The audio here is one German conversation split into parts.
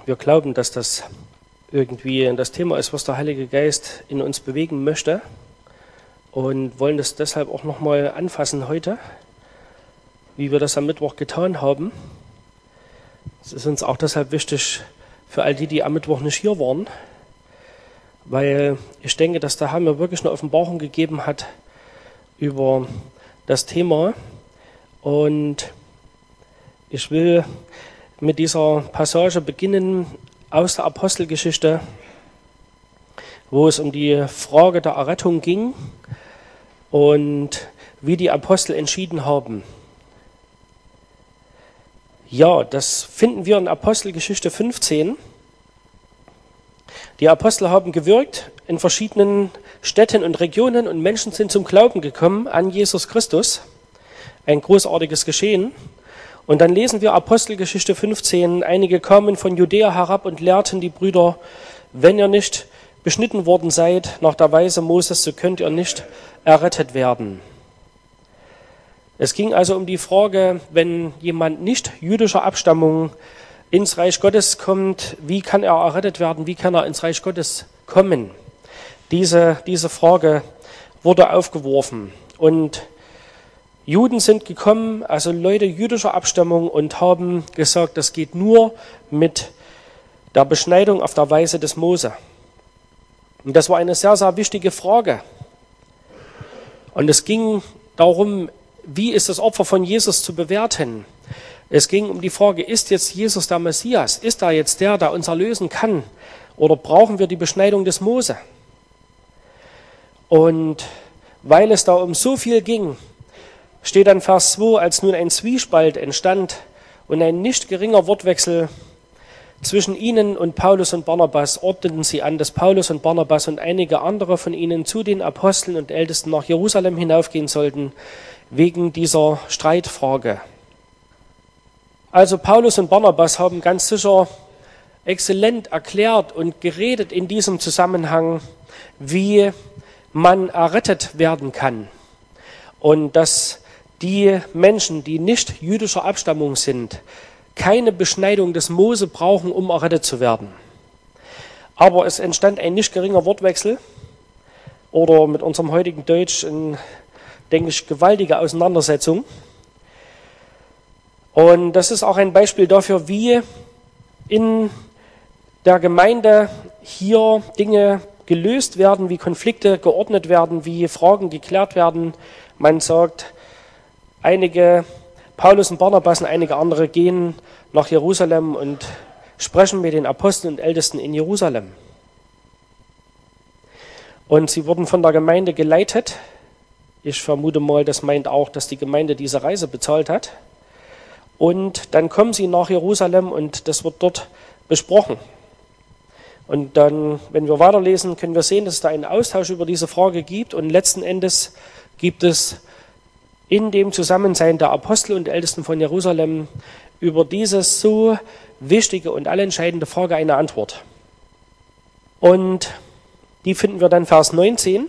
wir glauben, dass das irgendwie das Thema ist, was der Heilige Geist in uns bewegen möchte und wollen das deshalb auch nochmal anfassen heute, wie wir das am Mittwoch getan haben. Es ist uns auch deshalb wichtig für all die, die am Mittwoch nicht hier waren, weil ich denke, dass der Herr mir wirklich eine Offenbarung gegeben hat über das Thema. Und ich will mit dieser Passage beginnen aus der Apostelgeschichte, wo es um die Frage der Errettung ging und wie die Apostel entschieden haben. Ja, das finden wir in Apostelgeschichte 15. Die Apostel haben gewirkt in verschiedenen Städten und Regionen und Menschen sind zum Glauben gekommen an Jesus Christus. Ein großartiges Geschehen. Und dann lesen wir Apostelgeschichte 15. Einige kamen von Judäa herab und lehrten die Brüder, wenn ihr nicht beschnitten worden seid nach der Weise Moses, so könnt ihr nicht errettet werden. Es ging also um die Frage, wenn jemand nicht jüdischer Abstammung ins Reich Gottes kommt, wie kann er errettet werden, wie kann er ins Reich Gottes kommen? Diese Frage wurde aufgeworfen. Und Juden sind gekommen, also Leute jüdischer Abstammung, und haben gesagt, das geht nur mit der Beschneidung auf der Weise des Mose. Und das war eine sehr, sehr wichtige Frage. Und es ging darum, wie ist das Opfer von Jesus zu bewerten? Es ging um die Frage, ist jetzt Jesus der Messias? Ist er jetzt der uns erlösen kann? Oder brauchen wir die Beschneidung des Mose? Und weil es da um so viel ging, steht dann Vers 2, als nun ein Zwiespalt entstand und ein nicht geringer Wortwechsel zwischen ihnen und Paulus und Barnabas, ordneten sie an, dass Paulus und Barnabas und einige andere von ihnen zu den Aposteln und Ältesten nach Jerusalem hinaufgehen sollten, wegen dieser Streitfrage. Also Paulus und Barnabas haben ganz sicher exzellent erklärt und geredet in diesem Zusammenhang, wie man errettet werden kann. Und dass die Menschen, die nicht jüdischer Abstammung sind, keine Beschneidung des Mose brauchen, um errettet zu werden. Aber es entstand ein nicht geringer Wortwechsel oder mit unserem heutigen Deutsch eine, denke ich, gewaltige Auseinandersetzung. Und das ist auch ein Beispiel dafür, wie in der Gemeinde hier Dinge gelöst werden, wie Konflikte geordnet werden, wie Fragen geklärt werden. Man sagt, Paulus und Barnabas und einige andere gehen nach Jerusalem und sprechen mit den Aposteln und Ältesten in Jerusalem. Und sie wurden von der Gemeinde geleitet. Ich vermute mal, das meint auch, dass die Gemeinde diese Reise bezahlt hat. Und dann kommen sie nach Jerusalem und das wird dort besprochen. Und dann, wenn wir weiterlesen, können wir sehen, dass es da einen Austausch über diese Frage gibt. Und letzten Endes gibt es in dem Zusammensein der Apostel und Ältesten von Jerusalem über diese so wichtige und allentscheidende Frage eine Antwort. Und die finden wir dann Vers 19.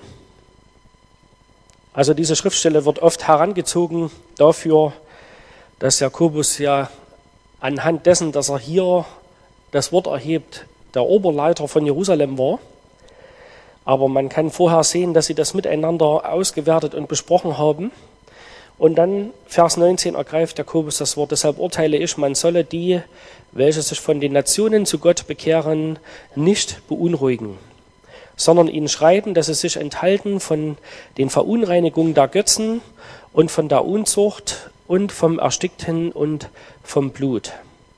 Also diese Schriftstelle wird oft herangezogen dafür, dass Jakobus ja anhand dessen, dass er hier das Wort erhebt, der Oberleiter von Jerusalem war. Aber man kann vorher sehen, dass sie das miteinander ausgewertet und besprochen haben. Und dann, Vers 19, ergreift Jakobus das Wort. Deshalb urteile ich, man solle die, welche sich von den Nationen zu Gott bekehren, nicht beunruhigen, sondern ihnen schreiben, dass sie sich enthalten von den Verunreinigungen der Götzen und von der Unzucht und vom Erstickten und vom Blut.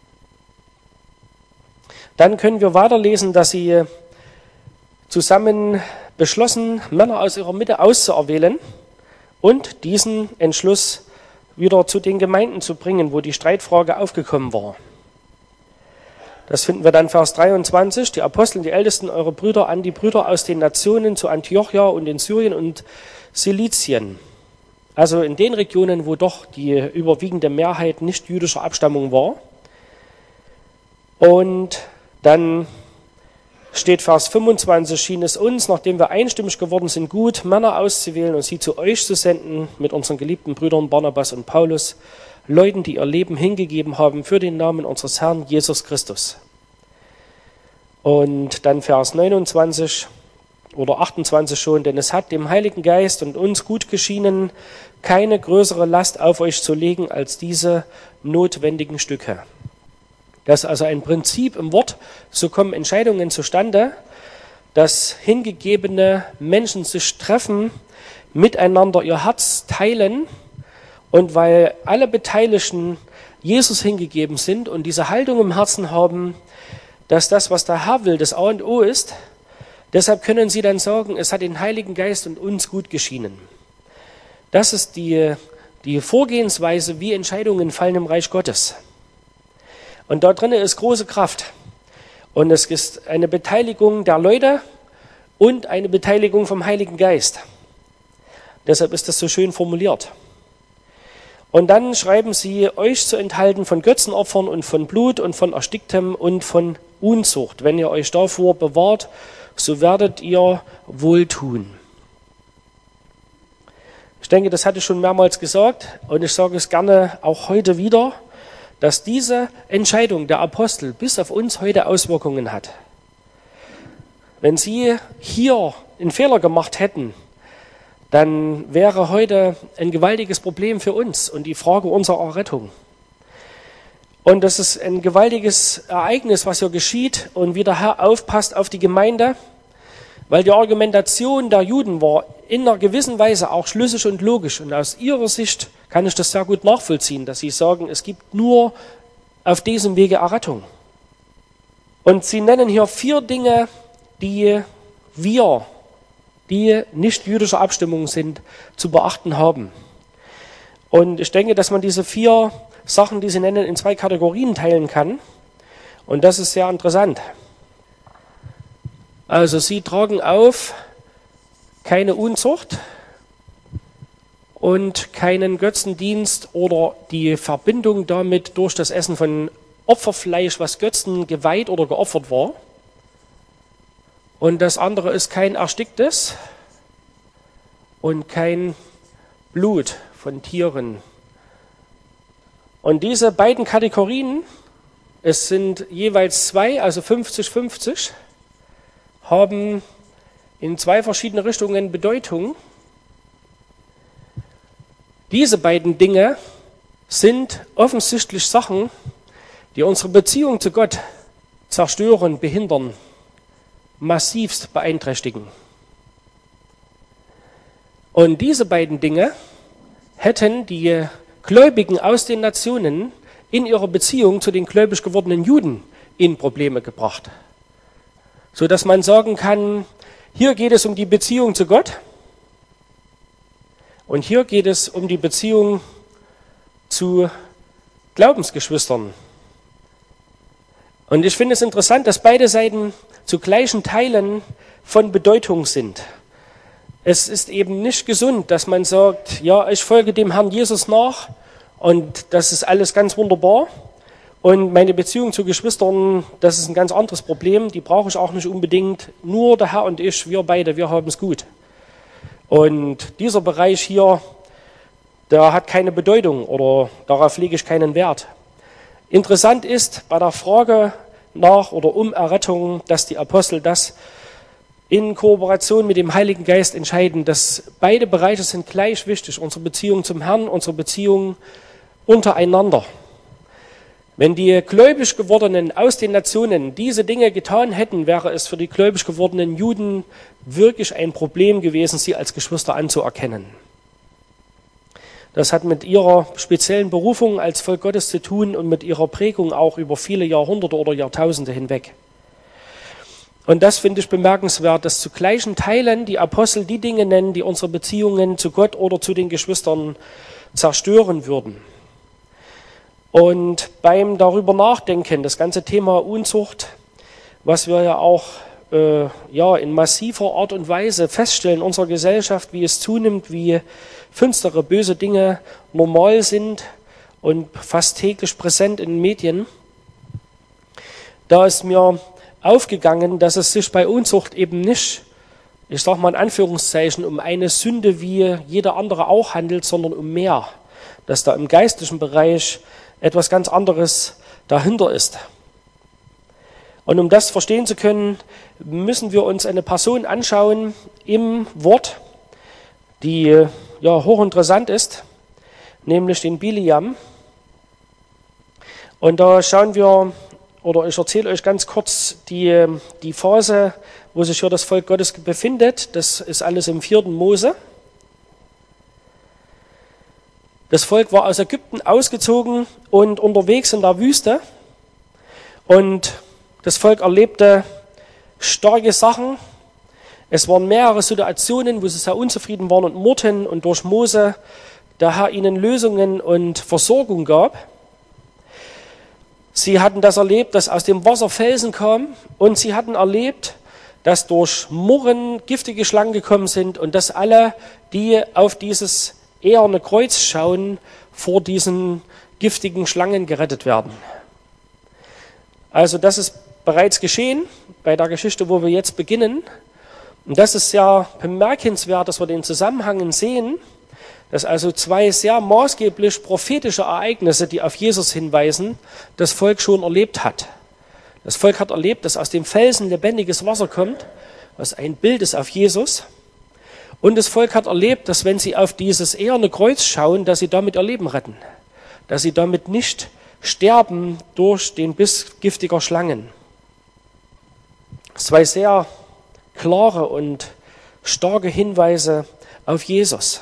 Dann können wir weiterlesen, dass sie zusammen beschlossen, Männer aus ihrer Mitte auszuerwählen und diesen Entschluss wieder zu den Gemeinden zu bringen, wo die Streitfrage aufgekommen war. Das finden wir dann Vers 23, die Apostel und die Ältesten, eure Brüder, an die Brüder aus den Nationen zu Antiochia und in Syrien und Silizien. Also in den Regionen, wo doch die überwiegende Mehrheit nicht jüdischer Abstammung war. Und dann steht Vers 25, schien es uns, nachdem wir einstimmig geworden sind, gut, Männer auszuwählen und sie zu euch zu senden, mit unseren geliebten Brüdern Barnabas und Paulus, Leuten, die ihr Leben hingegeben haben für den Namen unseres Herrn Jesus Christus. Und dann Vers 29 oder 28 schon, denn es hat dem Heiligen Geist und uns gut geschienen, keine größere Last auf euch zu legen als diese notwendigen Stücke. Das ist also ein Prinzip im Wort, so kommen Entscheidungen zustande, dass hingegebene Menschen sich treffen, miteinander ihr Herz teilen und weil alle Beteiligten Jesus hingegeben sind und diese Haltung im Herzen haben, dass das, was der Herr will, das A und O ist, deshalb können sie dann sagen, es hat den Heiligen Geist und uns gut geschienen. Das ist die Vorgehensweise, wie Entscheidungen fallen im Reich Gottes. Und da drin ist große Kraft. Und es ist eine Beteiligung der Leute und eine Beteiligung vom Heiligen Geist. Deshalb ist das so schön formuliert. Und dann schreiben sie, euch zu enthalten von Götzenopfern und von Blut und von Ersticktem und von Unzucht. Wenn ihr euch davor bewahrt, so werdet ihr wohltun. Ich denke, das hatte ich schon mehrmals gesagt und ich sage es gerne auch heute wieder, dass diese Entscheidung der Apostel bis auf uns heute Auswirkungen hat. Wenn sie hier einen Fehler gemacht hätten, dann wäre heute ein gewaltiges Problem für uns und die Frage unserer Errettung. Und das ist ein gewaltiges Ereignis, was hier geschieht und wie der Herr aufpasst auf die Gemeinde, weil die Argumentation der Juden war in einer gewissen Weise auch schlüssig und logisch. Und aus ihrer Sicht kann ich das sehr gut nachvollziehen, dass sie sagen, es gibt nur auf diesem Wege Errettung. Und sie nennen hier 4 Dinge, die wir, die nicht jüdischer Abstimmung sind, zu beachten haben. Und ich denke, dass man diese 4 Sachen, die sie nennen, in 2 Kategorien teilen kann. Und das ist sehr interessant. Also sie tragen auf keine Unzucht und keinen Götzendienst oder die Verbindung damit durch das Essen von Opferfleisch, was Götzen geweiht oder geopfert war. Und das andere ist kein Ersticktes und kein Blut von Tieren. Und diese beiden Kategorien, es sind jeweils 2, also 50-50, haben in 2 verschiedene Richtungen Bedeutung. Diese beiden Dinge sind offensichtlich Sachen, die unsere Beziehung zu Gott zerstören, behindern, massivst beeinträchtigen. Und diese beiden Dinge hätten die Gläubigen aus den Nationen in ihrer Beziehung zu den gläubig gewordenen Juden in Probleme gebracht. Sodass man sagen kann, hier geht es um die Beziehung zu Gott und hier geht es um die Beziehung zu Glaubensgeschwistern. Und ich finde es interessant, dass beide Seiten zu gleichen Teilen von Bedeutung sind. Es ist eben nicht gesund, dass man sagt, ja, ich folge dem Herrn Jesus nach und das ist alles ganz wunderbar. Und meine Beziehung zu Geschwistern, das ist ein ganz anderes Problem, die brauche ich auch nicht unbedingt. Nur der Herr und ich, wir beide, wir haben es gut. Und dieser Bereich hier, der hat keine Bedeutung oder darauf lege ich keinen Wert. Interessant ist bei der Frage nach oder um Errettung, dass die Apostel das in Kooperation mit dem Heiligen Geist entscheiden, dass beide Bereiche sind gleich wichtig, unsere Beziehung zum Herrn, unsere Beziehung untereinander. Wenn die gläubig gewordenen aus den Nationen diese Dinge getan hätten, wäre es für die gläubig gewordenen Juden wirklich ein Problem gewesen, sie als Geschwister anzuerkennen. Das hat mit ihrer speziellen Berufung als Volk Gottes zu tun und mit ihrer Prägung auch über viele Jahrhunderte oder Jahrtausende hinweg. Und das finde ich bemerkenswert, dass zu gleichen Teilen die Apostel die Dinge nennen, die unsere Beziehungen zu Gott oder zu den Geschwistern zerstören würden. Und beim darüber nachdenken, das ganze Thema Unzucht, was wir ja auch in massiver Art und Weise feststellen in unserer Gesellschaft, wie es zunimmt, wie finstere, böse Dinge normal sind und fast täglich präsent in den Medien, da ist mir aufgegangen, dass es sich bei Unzucht eben nicht, ich sage mal in Anführungszeichen, um eine Sünde wie jeder andere auch handelt, sondern um mehr, dass da im geistlichen Bereich etwas ganz anderes dahinter ist. Und um das verstehen zu können, müssen wir uns eine Person anschauen im Wort, die hochinteressant ist, nämlich den Biliam. Und da schauen wir, oder ich erzähle euch ganz kurz die Phase, wo sich hier das Volk Gottes befindet. Das ist alles im 4. Mose. Das Volk war aus Ägypten ausgezogen und unterwegs in der Wüste. Und das Volk erlebte starke Sachen. Es waren mehrere Situationen, wo sie sehr unzufrieden waren und murrten und durch Mose der Herr ihnen Lösungen und Versorgung gab. Sie hatten das erlebt, dass aus dem Wasser Felsen kamen, und sie hatten erlebt, dass durch Murren giftige Schlangen gekommen sind und dass alle, die auf dieses eherne Kreuz schauen, vor diesen giftigen Schlangen gerettet werden. Also das ist bereits geschehen bei der Geschichte, wo wir jetzt beginnen. Und das ist sehr bemerkenswert, dass wir den Zusammenhang sehen, dass also zwei sehr maßgeblich prophetische Ereignisse, die auf Jesus hinweisen, das Volk schon erlebt hat. Das Volk hat erlebt, dass aus dem Felsen lebendiges Wasser kommt, was ein Bild ist auf Jesus. Und das Volk hat erlebt, dass wenn sie auf dieses eherne Kreuz schauen, dass sie damit ihr Leben retten. Dass sie damit nicht sterben durch den Biss giftiger Schlangen. Zwei sehr klare und starke Hinweise auf Jesus.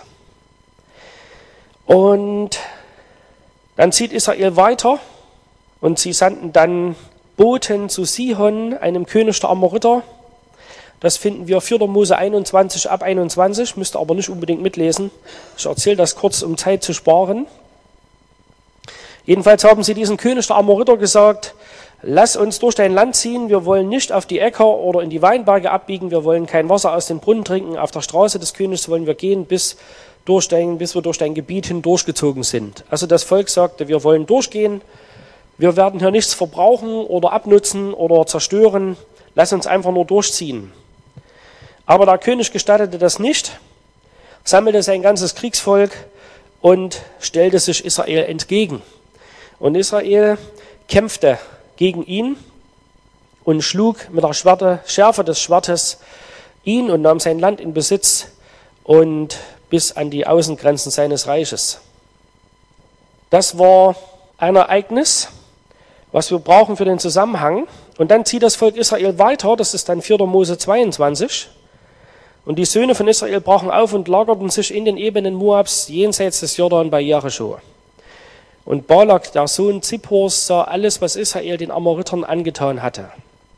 Und dann zieht Israel weiter und sie sandten dann Boten zu Sihon, einem König der Amoriter. Das finden wir 4. Mose 21 ab 21, müsst ihr aber nicht unbedingt mitlesen. Ich erzähle das kurz, um Zeit zu sparen. Jedenfalls haben sie diesen König der Amoriter gesagt: Lass uns durch dein Land ziehen, wir wollen nicht auf die Äcker oder in die Weinberge abbiegen, wir wollen kein Wasser aus den Brunnen trinken, auf der Straße des Königs wollen wir gehen, bis wir durch dein Gebiet hindurchgezogen sind. Also das Volk sagte, wir wollen durchgehen, wir werden hier nichts verbrauchen oder abnutzen oder zerstören, lass uns einfach nur durchziehen. Aber der König gestattete das nicht, sammelte sein ganzes Kriegsvolk und stellte sich Israel entgegen. Und Israel kämpfte gegen ihn und schlug mit der Schärfe des Schwertes ihn und nahm sein Land in Besitz und bis an die Außengrenzen seines Reiches. Das war ein Ereignis, was wir brauchen für den Zusammenhang. Und dann zieht das Volk Israel weiter, das ist dann 4. Mose 22. Und die Söhne von Israel brachen auf und lagerten sich in den Ebenen Moabs jenseits des Jordan bei Jericho. Und Balak, der Sohn Zippors, sah alles, was Israel den Amoritern angetan hatte.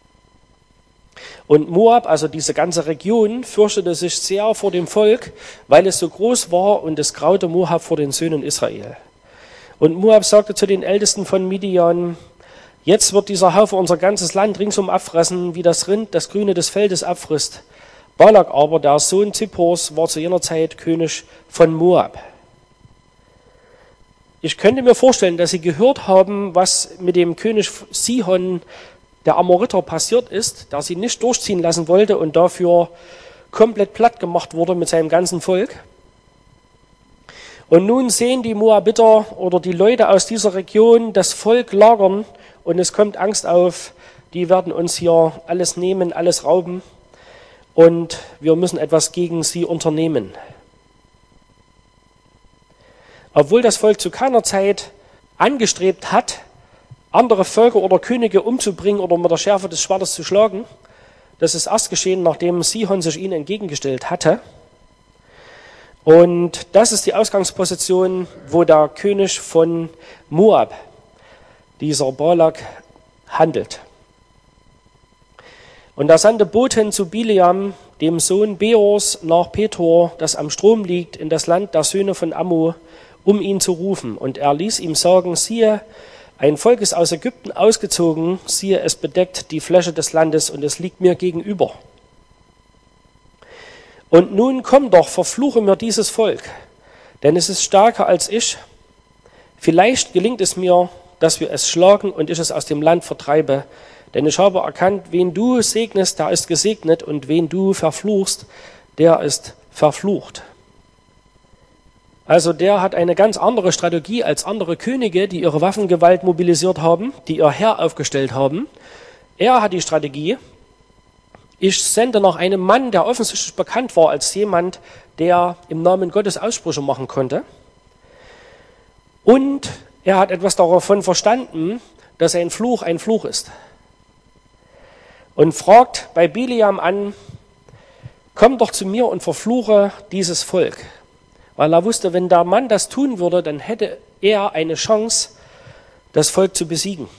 Und Moab, also diese ganze Region, fürchtete sich sehr vor dem Volk, weil es so groß war, und es graute Moab vor den Söhnen Israel. Und Moab sagte zu den Ältesten von Midian: Jetzt wird dieser Haufe unser ganzes Land ringsum abfressen, wie das Rind das Grüne des Feldes abfrisst. Balak aber, der Sohn Zippors, war zu jener Zeit König von Moab. Ich könnte mir vorstellen, dass sie gehört haben, was mit dem König Sihon, der Amoriter, passiert ist, der sie nicht durchziehen lassen wollte und dafür komplett platt gemacht wurde mit seinem ganzen Volk. Und nun sehen die Moabiter oder die Leute aus dieser Region das Volk lagern und es kommt Angst auf, die werden uns hier alles nehmen, alles rauben und wir müssen etwas gegen sie unternehmen. Obwohl das Volk zu keiner Zeit angestrebt hat, andere Völker oder Könige umzubringen oder mit der Schärfe des Schwertes zu schlagen, das ist erst geschehen, nachdem Sihon sich ihnen entgegengestellt hatte. Und das ist die Ausgangsposition, wo der König von Moab, dieser Balak, handelt. Und er sandte Boten zu Bileam, dem Sohn Beors, nach Pethor, das am Strom liegt, in das Land der Söhne von Ammo, um ihn zu rufen. Und er ließ ihm sagen: Siehe, ein Volk ist aus Ägypten ausgezogen, siehe, es bedeckt die Fläche des Landes und es liegt mir gegenüber. Und nun komm doch, verfluche mir dieses Volk, denn es ist stärker als ich. Vielleicht gelingt es mir, dass wir es schlagen und ich es aus dem Land vertreibe. Denn ich habe erkannt, wen du segnest, der ist gesegnet, und wen du verfluchst, der ist verflucht. Also der hat eine ganz andere Strategie als andere Könige, die ihre Waffengewalt mobilisiert haben, die ihr Heer aufgestellt haben. Er hat die Strategie, ich sende noch einen Mann, der offensichtlich bekannt war als jemand, der im Namen Gottes Aussprüche machen konnte. Und er hat etwas davon verstanden, dass ein Fluch ist. Und fragt bei Bileam an, komm doch zu mir und verfluche dieses Volk. Weil er wusste, wenn der Mann das tun würde, dann hätte er eine Chance, das Volk zu besiegen.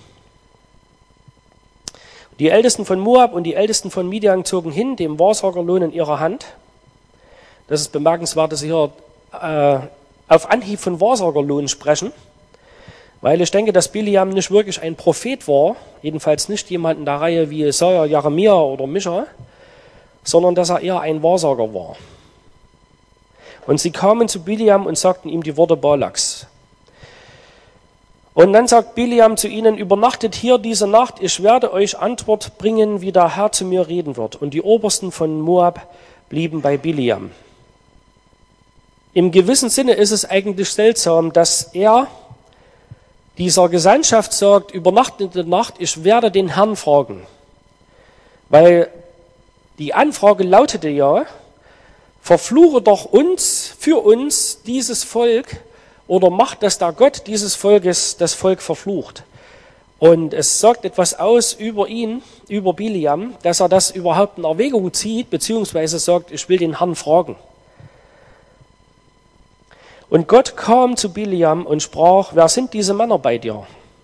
Die Ältesten von Moab und die Ältesten von Midian zogen hin, dem Wahrsagerlohn in ihrer Hand. Das ist bemerkenswert, dass sie hier auf Anhieb von Wahrsagerlohn sprechen, weil ich denke, dass Bileam nicht wirklich ein Prophet war, jedenfalls nicht jemand in der Reihe wie Jesaja, Jeremia oder Micha, sondern dass er eher ein Wahrsager war. Und sie kamen zu Bileam und sagten ihm die Worte Balaks. Und dann sagt Bileam zu ihnen, übernachtet hier diese Nacht, ich werde euch Antwort bringen, wie der Herr zu mir reden wird. Und die Obersten von Moab blieben bei Bileam. Im gewissen Sinne ist es eigentlich seltsam, dass er dieser Gesandtschaft sagt, übernachtet in der Nacht, ich werde den Herrn fragen. Weil die Anfrage lautete ja, verfluche doch für uns dieses Volk, oder macht, dass der Gott dieses Volkes das Volk verflucht. Und es sagt etwas aus über ihn, über Bileam, dass er das überhaupt in Erwägung zieht, beziehungsweise sagt, ich will den Herrn fragen. Und Gott kam zu Bileam und sprach, wer sind diese Männer bei dir?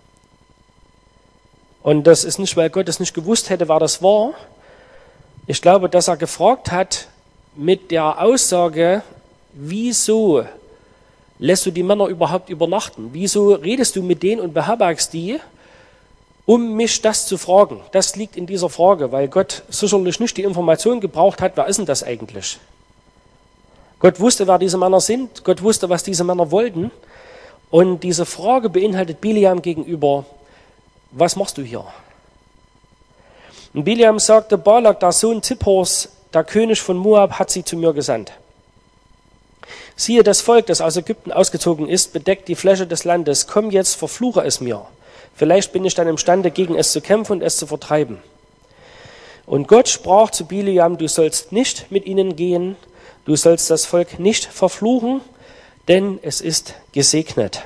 Und das ist nicht, weil Gott es nicht gewusst hätte, wer das war. Ich glaube, dass er gefragt hat mit der Aussage, wieso lässt du die Männer überhaupt übernachten? Wieso redest du mit denen und beherbergst die, um mich das zu fragen? Das liegt in dieser Frage, weil Gott sicherlich nicht die Information gebraucht hat, wer ist denn das eigentlich? Gott wusste, wer diese Männer sind, Gott wusste, was diese Männer wollten. Und diese Frage beinhaltet Bileam gegenüber, was machst du hier? Und Bileam sagte, Balak, der Sohn Zippors, der König von Moab, hat sie zu mir gesandt. Siehe, das Volk, das aus Ägypten ausgezogen ist, bedeckt die Fläche des Landes. Komm jetzt, verfluche es mir. Vielleicht bin ich dann imstande, gegen es zu kämpfen und es zu vertreiben. Und Gott sprach zu Bileam, du sollst nicht mit ihnen gehen, du sollst das Volk nicht verfluchen, denn es ist gesegnet.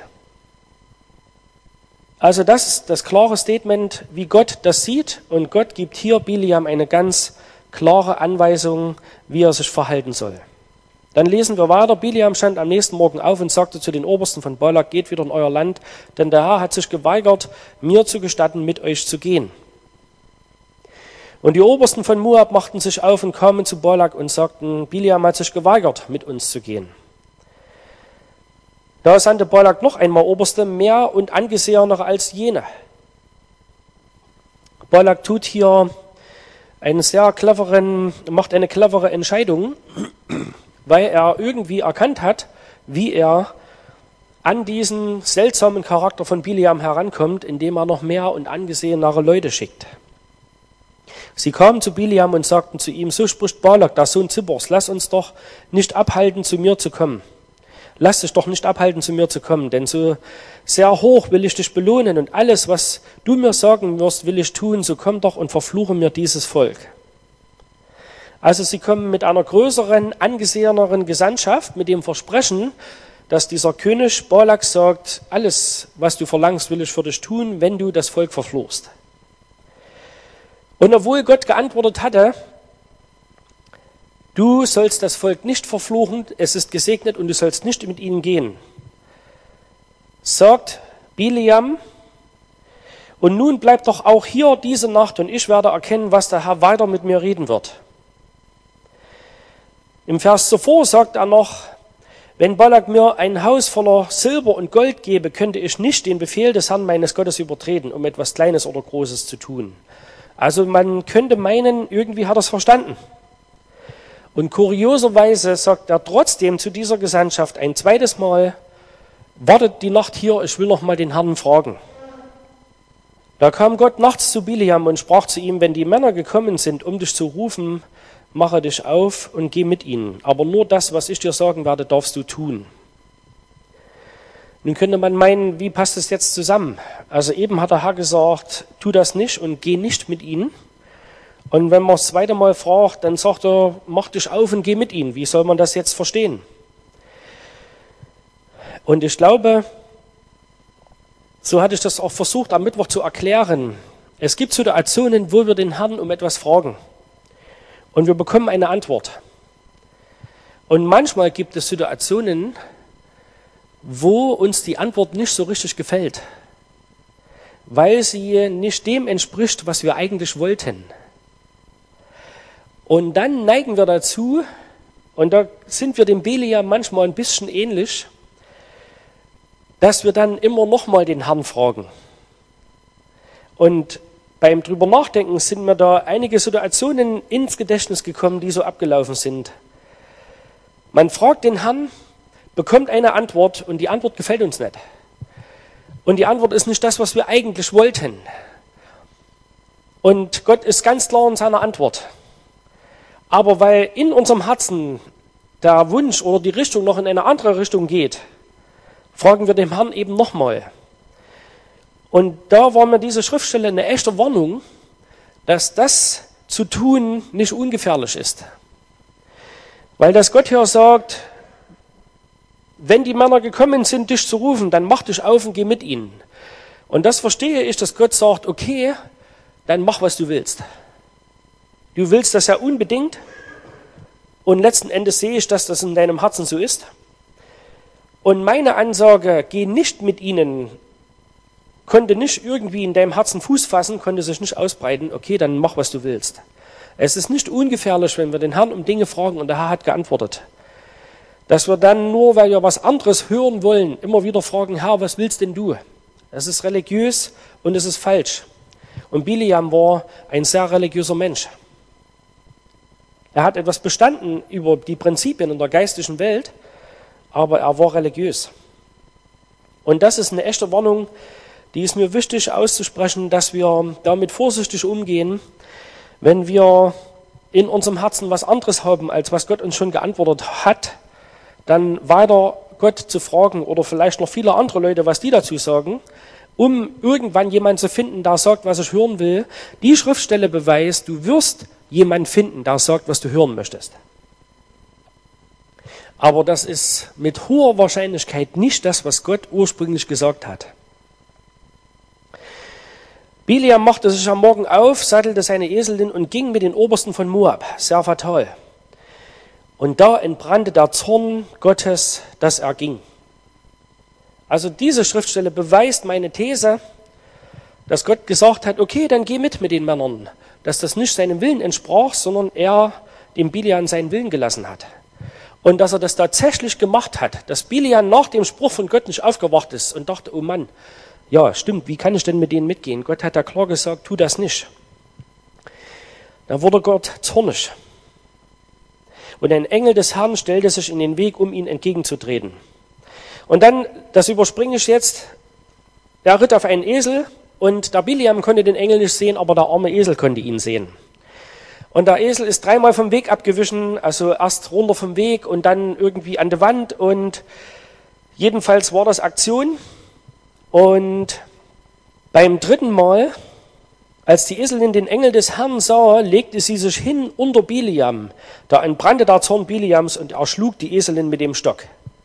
Also das ist das klare Statement, wie Gott das sieht. Und Gott gibt hier Bileam eine ganz klare Anweisung, wie er sich verhalten soll. Dann lesen wir weiter, Bileam stand am nächsten Morgen auf und sagte zu den Obersten von Balak, geht wieder in euer Land, denn der Herr hat sich geweigert, mir zu gestatten, mit euch zu gehen. Und die Obersten von Moab machten sich auf und kamen zu Balak und sagten, Bileam hat sich geweigert, mit uns zu gehen. Da sandte Balak noch einmal Oberste, mehr und angesehener als jene. Balak tut hier macht eine clevere Entscheidung, weil er irgendwie erkannt hat, wie er an diesen seltsamen Charakter von Bileam herankommt, indem er noch mehr und angesehenere Leute schickt. Sie kamen zu Bileam und sagten zu ihm, so spricht Balak, der Sohn Zippors, lass uns doch nicht abhalten, zu mir zu kommen. Lass dich doch nicht abhalten, zu mir zu kommen, denn so sehr hoch will ich dich belohnen und alles, was du mir sagen wirst, will ich tun, so komm doch und verfluche mir dieses Volk. Also sie kommen mit einer größeren, angeseheneren Gesandtschaft, mit dem Versprechen, dass dieser König Balak sagt, alles, was du verlangst, will ich für dich tun, wenn du das Volk verfluchst. Und obwohl Gott geantwortet hatte, du sollst das Volk nicht verfluchen, es ist gesegnet und du sollst nicht mit ihnen gehen, sagt Bileam, und nun bleibt doch auch hier diese Nacht und ich werde erkennen, was der Herr weiter mit mir reden wird. Im Vers zuvor sagt er noch, wenn Balak mir ein Haus voller Silber und Gold gebe, könnte ich nicht den Befehl des Herrn meines Gottes übertreten, um etwas Kleines oder Großes zu tun. Also man könnte meinen, irgendwie hat er es verstanden. Und kurioserweise sagt er trotzdem zu dieser Gesandtschaft ein zweites Mal, wartet die Nacht hier, ich will noch mal den Herrn fragen. Da kam Gott nachts zu Bileam und sprach zu ihm, wenn die Männer gekommen sind, um dich zu rufen, mache dich auf und geh mit ihnen. Aber nur das, was ich dir sagen werde, darfst du tun. Nun könnte man meinen, wie passt es jetzt zusammen? Also eben hat der Herr gesagt, tu das nicht und geh nicht mit ihnen. Und wenn man das zweite Mal fragt, dann sagt er, mach dich auf und geh mit ihnen. Wie soll man das jetzt verstehen? Und ich glaube, so hatte ich das auch versucht am Mittwoch zu erklären. Es gibt Situationen, wo wir den Herrn um etwas fragen und wir bekommen eine Antwort. Und manchmal gibt es Situationen, wo uns die Antwort nicht so richtig gefällt, weil sie nicht dem entspricht, was wir eigentlich wollten. Und dann neigen wir dazu, und da sind wir dem Bileam manchmal ein bisschen ähnlich, dass wir dann immer nochmal den Herrn fragen. Und beim drüber nachdenken sind mir da einige Situationen ins Gedächtnis gekommen, die so abgelaufen sind. Man fragt den Herrn, bekommt eine Antwort und die Antwort gefällt uns nicht. Und die Antwort ist nicht das, was wir eigentlich wollten. Und Gott ist ganz klar in seiner Antwort. Aber weil in unserem Herzen der Wunsch oder die Richtung noch in eine andere Richtung geht, fragen wir dem Herrn eben nochmal. Und da war mir diese Schriftstelle eine echte Warnung, dass das zu tun nicht ungefährlich ist. Weil das Gott hier sagt, wenn die Männer gekommen sind, dich zu rufen, dann mach dich auf und geh mit ihnen. Und das verstehe ich, dass Gott sagt, okay, dann mach, was du willst. Du willst das ja unbedingt und letzten Endes sehe ich, dass das in deinem Herzen so ist. Und meine Ansage, geh nicht mit ihnen, konnte nicht irgendwie in deinem Herzen Fuß fassen, konnte sich nicht ausbreiten. Okay, dann mach, was du willst. Es ist nicht ungefährlich, wenn wir den Herrn um Dinge fragen und der Herr hat geantwortet. Dass wir dann nur, weil wir was anderes hören wollen, immer wieder fragen, Herr, was willst denn du? Das ist religiös und es ist falsch. Und Bileam war ein sehr religiöser Mensch. Er hat etwas bestanden über die Prinzipien in der geistlichen Welt, aber er war religiös. Und das ist eine echte Warnung, die ist mir wichtig auszusprechen, dass wir damit vorsichtig umgehen, wenn wir in unserem Herzen was anderes haben, als was Gott uns schon geantwortet hat, dann weiter Gott zu fragen oder vielleicht noch viele andere Leute, was die dazu sagen, um irgendwann jemanden zu finden, der sagt, was ich hören will. Die Schriftstelle beweist, du wirst jemanden finden, der sagt, was du hören möchtest. Aber das ist mit hoher Wahrscheinlichkeit nicht das, was Gott ursprünglich gesagt hat. Bileam machte sich am Morgen auf, sattelte seine Eselin und ging mit den Obersten von Moab. Sehr fatal. Und da entbrannte der Zorn Gottes, dass er ging. Also diese Schriftstelle beweist meine These, dass Gott gesagt hat, okay, dann geh mit den Männern. Dass das nicht seinem Willen entsprach, sondern er dem Bileam seinen Willen gelassen hat. Und dass er das tatsächlich gemacht hat, dass Bileam nach dem Spruch von Gott nicht aufgewacht ist und dachte, oh Mann, ja, stimmt, wie kann ich denn mit denen mitgehen? Gott hat ja klar gesagt, tu das nicht. Da wurde Gott zornig. Und ein Engel des Herrn stellte sich in den Weg, um ihn entgegenzutreten. Und dann, das überspringe ich jetzt, er ritt auf einen Esel und der Bileam konnte den Engel nicht sehen, aber der arme Esel konnte ihn sehen. Und der Esel ist dreimal vom Weg abgewichen, also erst runter vom Weg und dann irgendwie an die Wand und jedenfalls war das Aktion. Und beim dritten Mal, als die Eselin den Engel des Herrn sah, legte sie sich hin unter Bileam. Da entbrannte der Zorn Bileams und er schlug die Eselin mit dem Stock.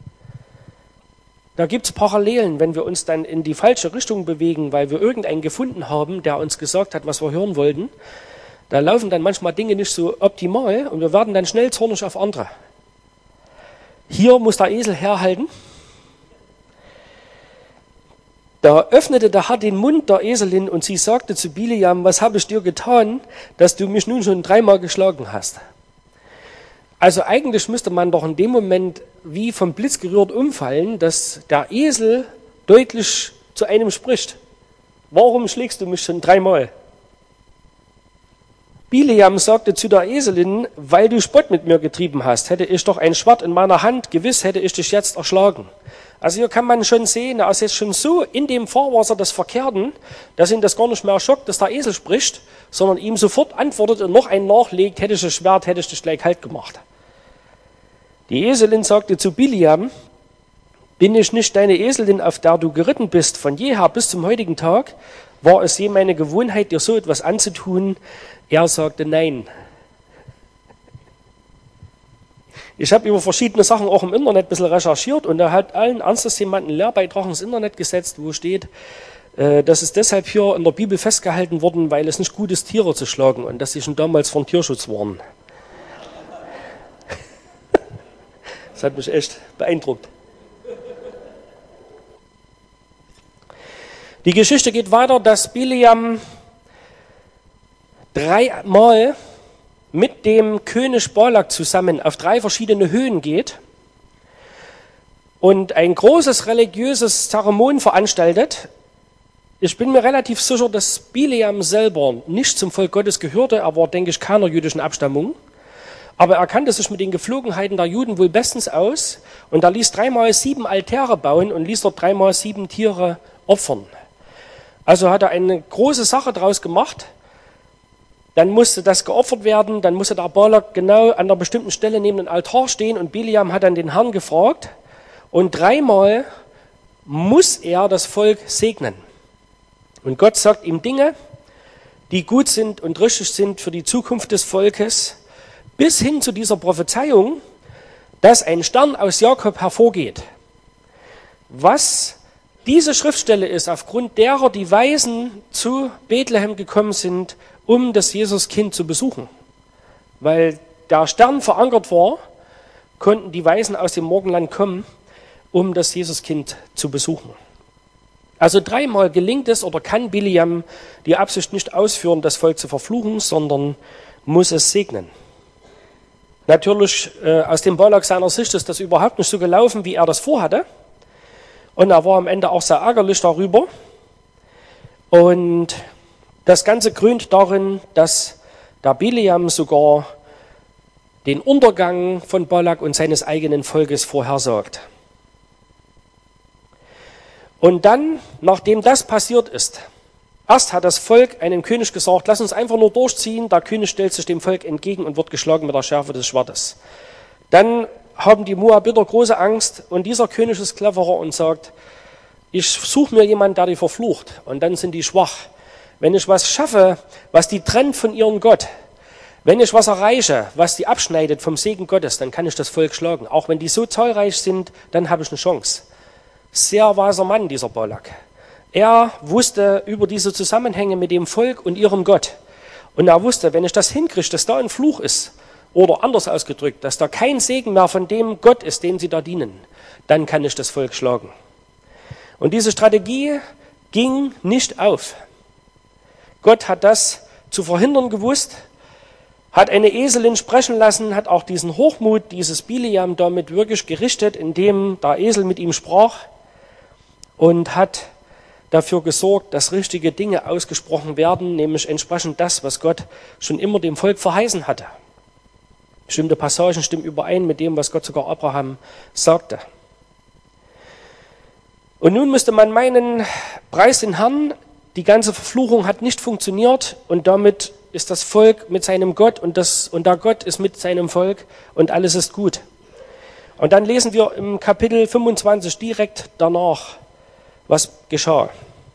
Da gibt es Parallelen, wenn wir uns dann in die falsche Richtung bewegen, weil wir irgendeinen gefunden haben, der uns gesagt hat, was wir hören wollten. Da laufen dann manchmal Dinge nicht so optimal und wir werden dann schnell zornig auf andere. Hier muss der Esel herhalten. Da öffnete der Herr den Mund der Eselin und sie sagte zu Bileam, was habe ich dir getan, dass du mich nun schon 3-mal geschlagen hast? Also eigentlich müsste man doch in dem Moment wie vom Blitz gerührt umfallen, dass der Esel deutlich zu einem spricht. Warum schlägst du mich schon 3-mal? Bileam sagte zu der Eselin, weil du Spott mit mir getrieben hast, hätte ich doch ein Schwert in meiner Hand, gewiss hätte ich dich jetzt erschlagen. Also hier kann man schon sehen, er ist jetzt schon so in dem Fahrwasser des Verkehrten, dass ihn das gar nicht mehr schockt, dass der Esel spricht, sondern ihm sofort antwortet und noch einen nachlegt, hätte ich das Schwert, hätte ich dich gleich kalt gemacht. Die Eselin sagte zu Bileam, Bin ich nicht deine Eselin, auf der du geritten bist, von jeher bis zum heutigen Tag? War es je meine Gewohnheit, dir so etwas anzutun? Er sagte nein. Ich habe über verschiedene Sachen auch im Internet ein bisschen recherchiert und da hat allen Ernstes jemand einen Lehrbeitrag ins Internet gesetzt, wo steht, das ist deshalb hier in der Bibel festgehalten worden, weil es nicht gut ist, Tiere zu schlagen und dass sie schon damals von Tierschutz waren. Das hat mich echt beeindruckt. Die Geschichte geht weiter, dass Bileam dreimal mit dem König Balak zusammen auf 3 verschiedene Höhen geht und ein großes religiöses Zeremonien veranstaltet. Ich bin mir relativ sicher, dass Bileam selber nicht zum Volk Gottes gehörte. Er war, denke ich, keiner jüdischen Abstammung. Aber er kannte sich mit den Geflogenheiten der Juden wohl bestens aus. Und er ließ 3-mal 7 Altäre bauen und ließ dort 3-mal 7 Tiere opfern. Also hat er eine große Sache draus gemacht. Dann musste das geopfert werden. Dann musste der Balak genau an einer bestimmten Stelle neben dem Altar stehen. Und Bileam hat dann den Herrn gefragt. Und 3-mal muss er das Volk segnen. Und Gott sagt ihm Dinge, die gut sind und richtig sind für die Zukunft des Volkes, bis hin zu dieser Prophezeiung, dass ein Stern aus Jakob hervorgeht. Was diese Schriftstelle ist, aufgrund derer die Weisen zu Bethlehem gekommen sind, um das Jesuskind zu besuchen. Weil der Stern verankert war, konnten die Weisen aus dem Morgenland kommen, um das Jesuskind zu besuchen. Also 3-mal gelingt es oder kann Bileam die Absicht nicht ausführen, das Volk zu verfluchen, sondern muss es segnen. Natürlich aus dem Balak seiner Sicht ist das überhaupt nicht so gelaufen, wie er das vorhatte. Und er war am Ende auch sehr ärgerlich darüber. Und das Ganze grünt darin, dass der Bileam sogar den Untergang von Balak und seines eigenen Volkes vorhersagt. Und dann, nachdem das passiert ist, erst hat das Volk einem König gesagt, lass uns einfach nur durchziehen, der König stellt sich dem Volk entgegen und wird geschlagen mit der Schärfe des Schwertes. Dann haben die Moabiter große Angst und dieser König ist cleverer und sagt, ich suche mir jemanden, der die verflucht und dann sind die schwach. Wenn ich was schaffe, was die trennt von ihrem Gott, wenn ich was erreiche, was die abschneidet vom Segen Gottes, dann kann ich das Volk schlagen. Auch wenn die so zahlreich sind, dann habe ich eine Chance. Sehr weiser Mann, dieser Balak. Er wusste über diese Zusammenhänge mit dem Volk und ihrem Gott. Und er wusste, wenn ich das hinkriege, dass da ein Fluch ist, oder anders ausgedrückt, dass da kein Segen mehr von dem Gott ist, dem sie da dienen, dann kann ich das Volk schlagen. Und diese Strategie ging nicht auf. Gott hat das zu verhindern gewusst, hat eine Eselin sprechen lassen, hat auch diesen Hochmut dieses Bileam damit wirklich gerichtet, indem der Esel mit ihm sprach, und hat dafür gesorgt, dass richtige Dinge ausgesprochen werden, nämlich entsprechend das, was Gott schon immer dem Volk verheißen hatte. Bestimmte Passagen stimmen überein mit dem, was Gott sogar Abraham sagte. Und nun müsste man meinen, preis den Herrn, die ganze Verfluchung hat nicht funktioniert und damit ist das Volk mit seinem Gott und der Gott ist mit seinem Volk und alles ist gut. Und dann lesen wir im Kapitel 25 direkt danach, was geschah.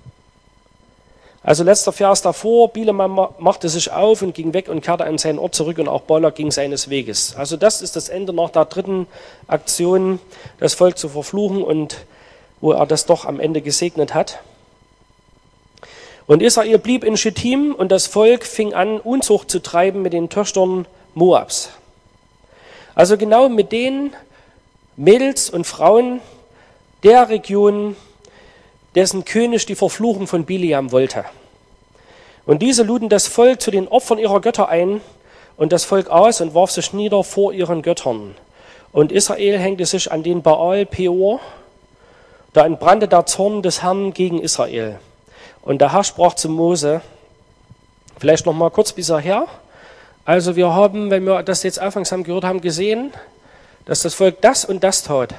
Also letzter Vers davor, Bileam machte sich auf und ging weg und kehrte an seinen Ort zurück und auch Balak ging seines Weges. Also das ist das Ende nach der dritten Aktion, das Volk zu verfluchen und wo er das doch am Ende gesegnet hat. Und Israel blieb in Schittim und das Volk fing an, Unzucht zu treiben mit den Töchtern Moabs. Also genau mit den Mädels und Frauen der Region, dessen König die Verfluchung von Bileam wollte. Und diese luden das Volk zu den Opfern ihrer Götter ein und das Volk aß und warf sich nieder vor ihren Göttern. Und Israel hängte sich an den Baal Peor, da entbrannte der Zorn des Herrn gegen Israel. Und der Herr sprach zu Mose, vielleicht noch mal kurz bis hierher. Also wir haben, wenn wir das jetzt aufmerksam gehört haben, gesehen, dass das Volk das und das tat.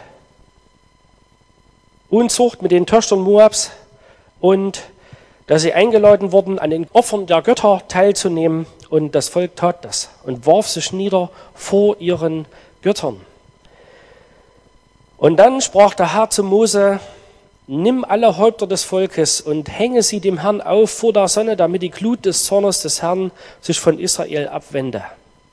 Unzucht mit den Töchtern Moabs und dass sie eingeladen wurden, an den Opfern der Götter teilzunehmen. Und das Volk tat das und warf sich nieder vor ihren Göttern. Und dann sprach der Herr zu Mose: Nimm alle Häupter des Volkes und hänge sie dem Herrn auf vor der Sonne, damit die Glut des Zornes des Herrn sich von Israel abwende.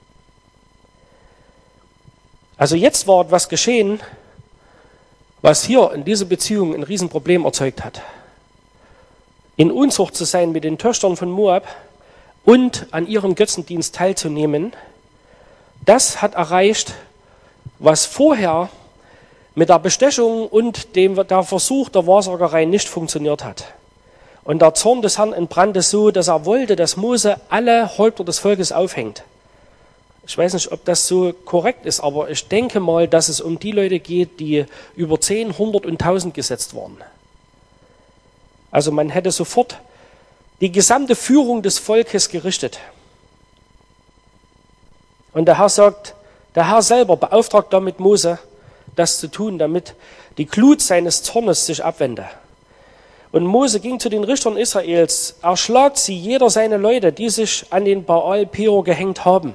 Also jetzt war etwas geschehen, was hier in dieser Beziehung ein Riesenproblem erzeugt hat. In Unzucht zu sein mit den Töchtern von Moab und an ihrem Götzendienst teilzunehmen, das hat erreicht, was vorher mit der Bestechung und der Versuch der Wahrsagerei nicht funktioniert hat. Und der Zorn des Herrn entbrannte so, dass er wollte, dass Mose alle Häupter des Volkes aufhängt. Ich weiß nicht, ob das so korrekt ist, aber ich denke mal, dass es um die Leute geht, die über 10, 100 und 1000 gesetzt waren. Also man hätte sofort die gesamte Führung des Volkes gerichtet. Und der Herr sagt, der Herr selber beauftragt damit Mose, das zu tun, damit die Glut seines Zornes sich abwende. Und Mose ging zu den Richtern Israels, erschlagt sie, jeder seine Leute, die sich an den Baal Peor gehängt haben.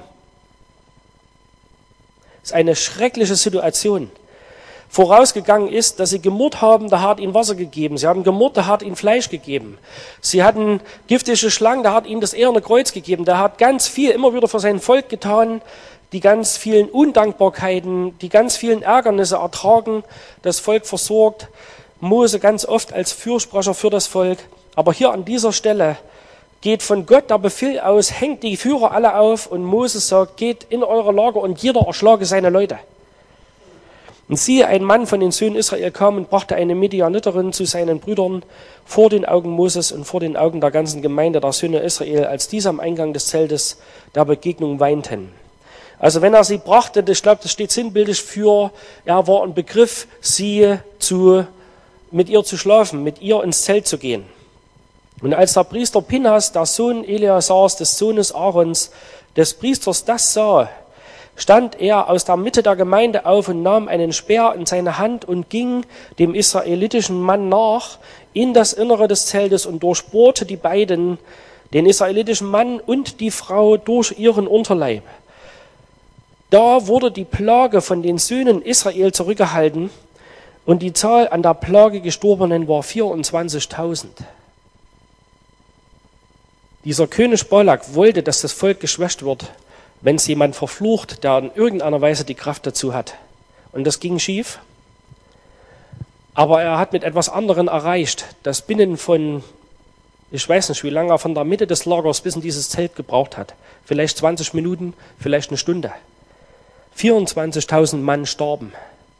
Das ist eine schreckliche Situation. Vorausgegangen ist, dass sie gemurrt haben, da hat ihnen Wasser gegeben. Sie haben gemurrt, da hat ihnen Fleisch gegeben. Sie hatten giftige Schlangen, da hat ihnen das eherne Kreuz gegeben. Der hat ganz viel immer wieder für sein Volk getan, die ganz vielen Undankbarkeiten, die ganz vielen Ärgernisse ertragen, das Volk versorgt. Mose ganz oft als Fürsprecher für das Volk. Aber hier an dieser Stelle geht von Gott der Befehl aus, hängt die Führer alle auf und Moses sagt, geht in eure Lager und jeder erschlage seine Leute. Und siehe, ein Mann von den Söhnen Israel kam und brachte eine Midianiterin zu seinen Brüdern vor den Augen Moses und vor den Augen der ganzen Gemeinde der Söhne Israel, als diese am Eingang des Zeltes der Begegnung weinten. Also wenn er sie brachte, ich glaube, das steht sinnbildlich für, er war ein Begriff, mit ihr zu schlafen, mit ihr ins Zelt zu gehen. Und als der Priester Pinhas, der Sohn Eleazars, des Sohnes Aarons, des Priesters, das sah, stand er aus der Mitte der Gemeinde auf und nahm einen Speer in seine Hand und ging dem israelitischen Mann nach in das Innere des Zeltes und durchbohrte die beiden, den israelitischen Mann und die Frau, durch ihren Unterleib. Da wurde die Plage von den Söhnen Israel zurückgehalten und die Zahl an der Plage Gestorbenen war 24.000. Dieser König Balak wollte, dass das Volk geschwächt wird, wenn es jemand verflucht, der in irgendeiner Weise die Kraft dazu hat. Und das ging schief. Aber er hat mit etwas anderem erreicht, dass binnen von, ich weiß nicht wie lange, er von der Mitte des Lagers bis in dieses Zelt gebraucht hat. Vielleicht 20 Minuten, vielleicht eine Stunde. 24.000 Mann starben.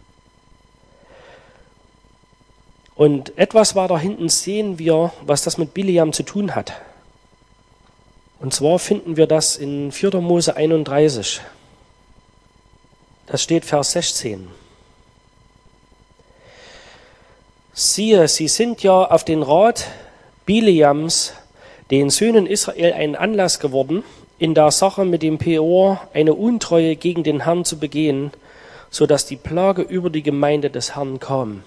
Und etwas weiter hinten sehen wir, was das mit Bileam zu tun hat. Und zwar finden wir das in 4. Mose 31. Das steht Vers 16. Siehe, sie sind ja auf den Rat Bileams, den Söhnen Israel, einen Anlass geworden, in der Sache mit dem Peor eine Untreue gegen den Herrn zu begehen, sodass die Plage über die Gemeinde des Herrn kam.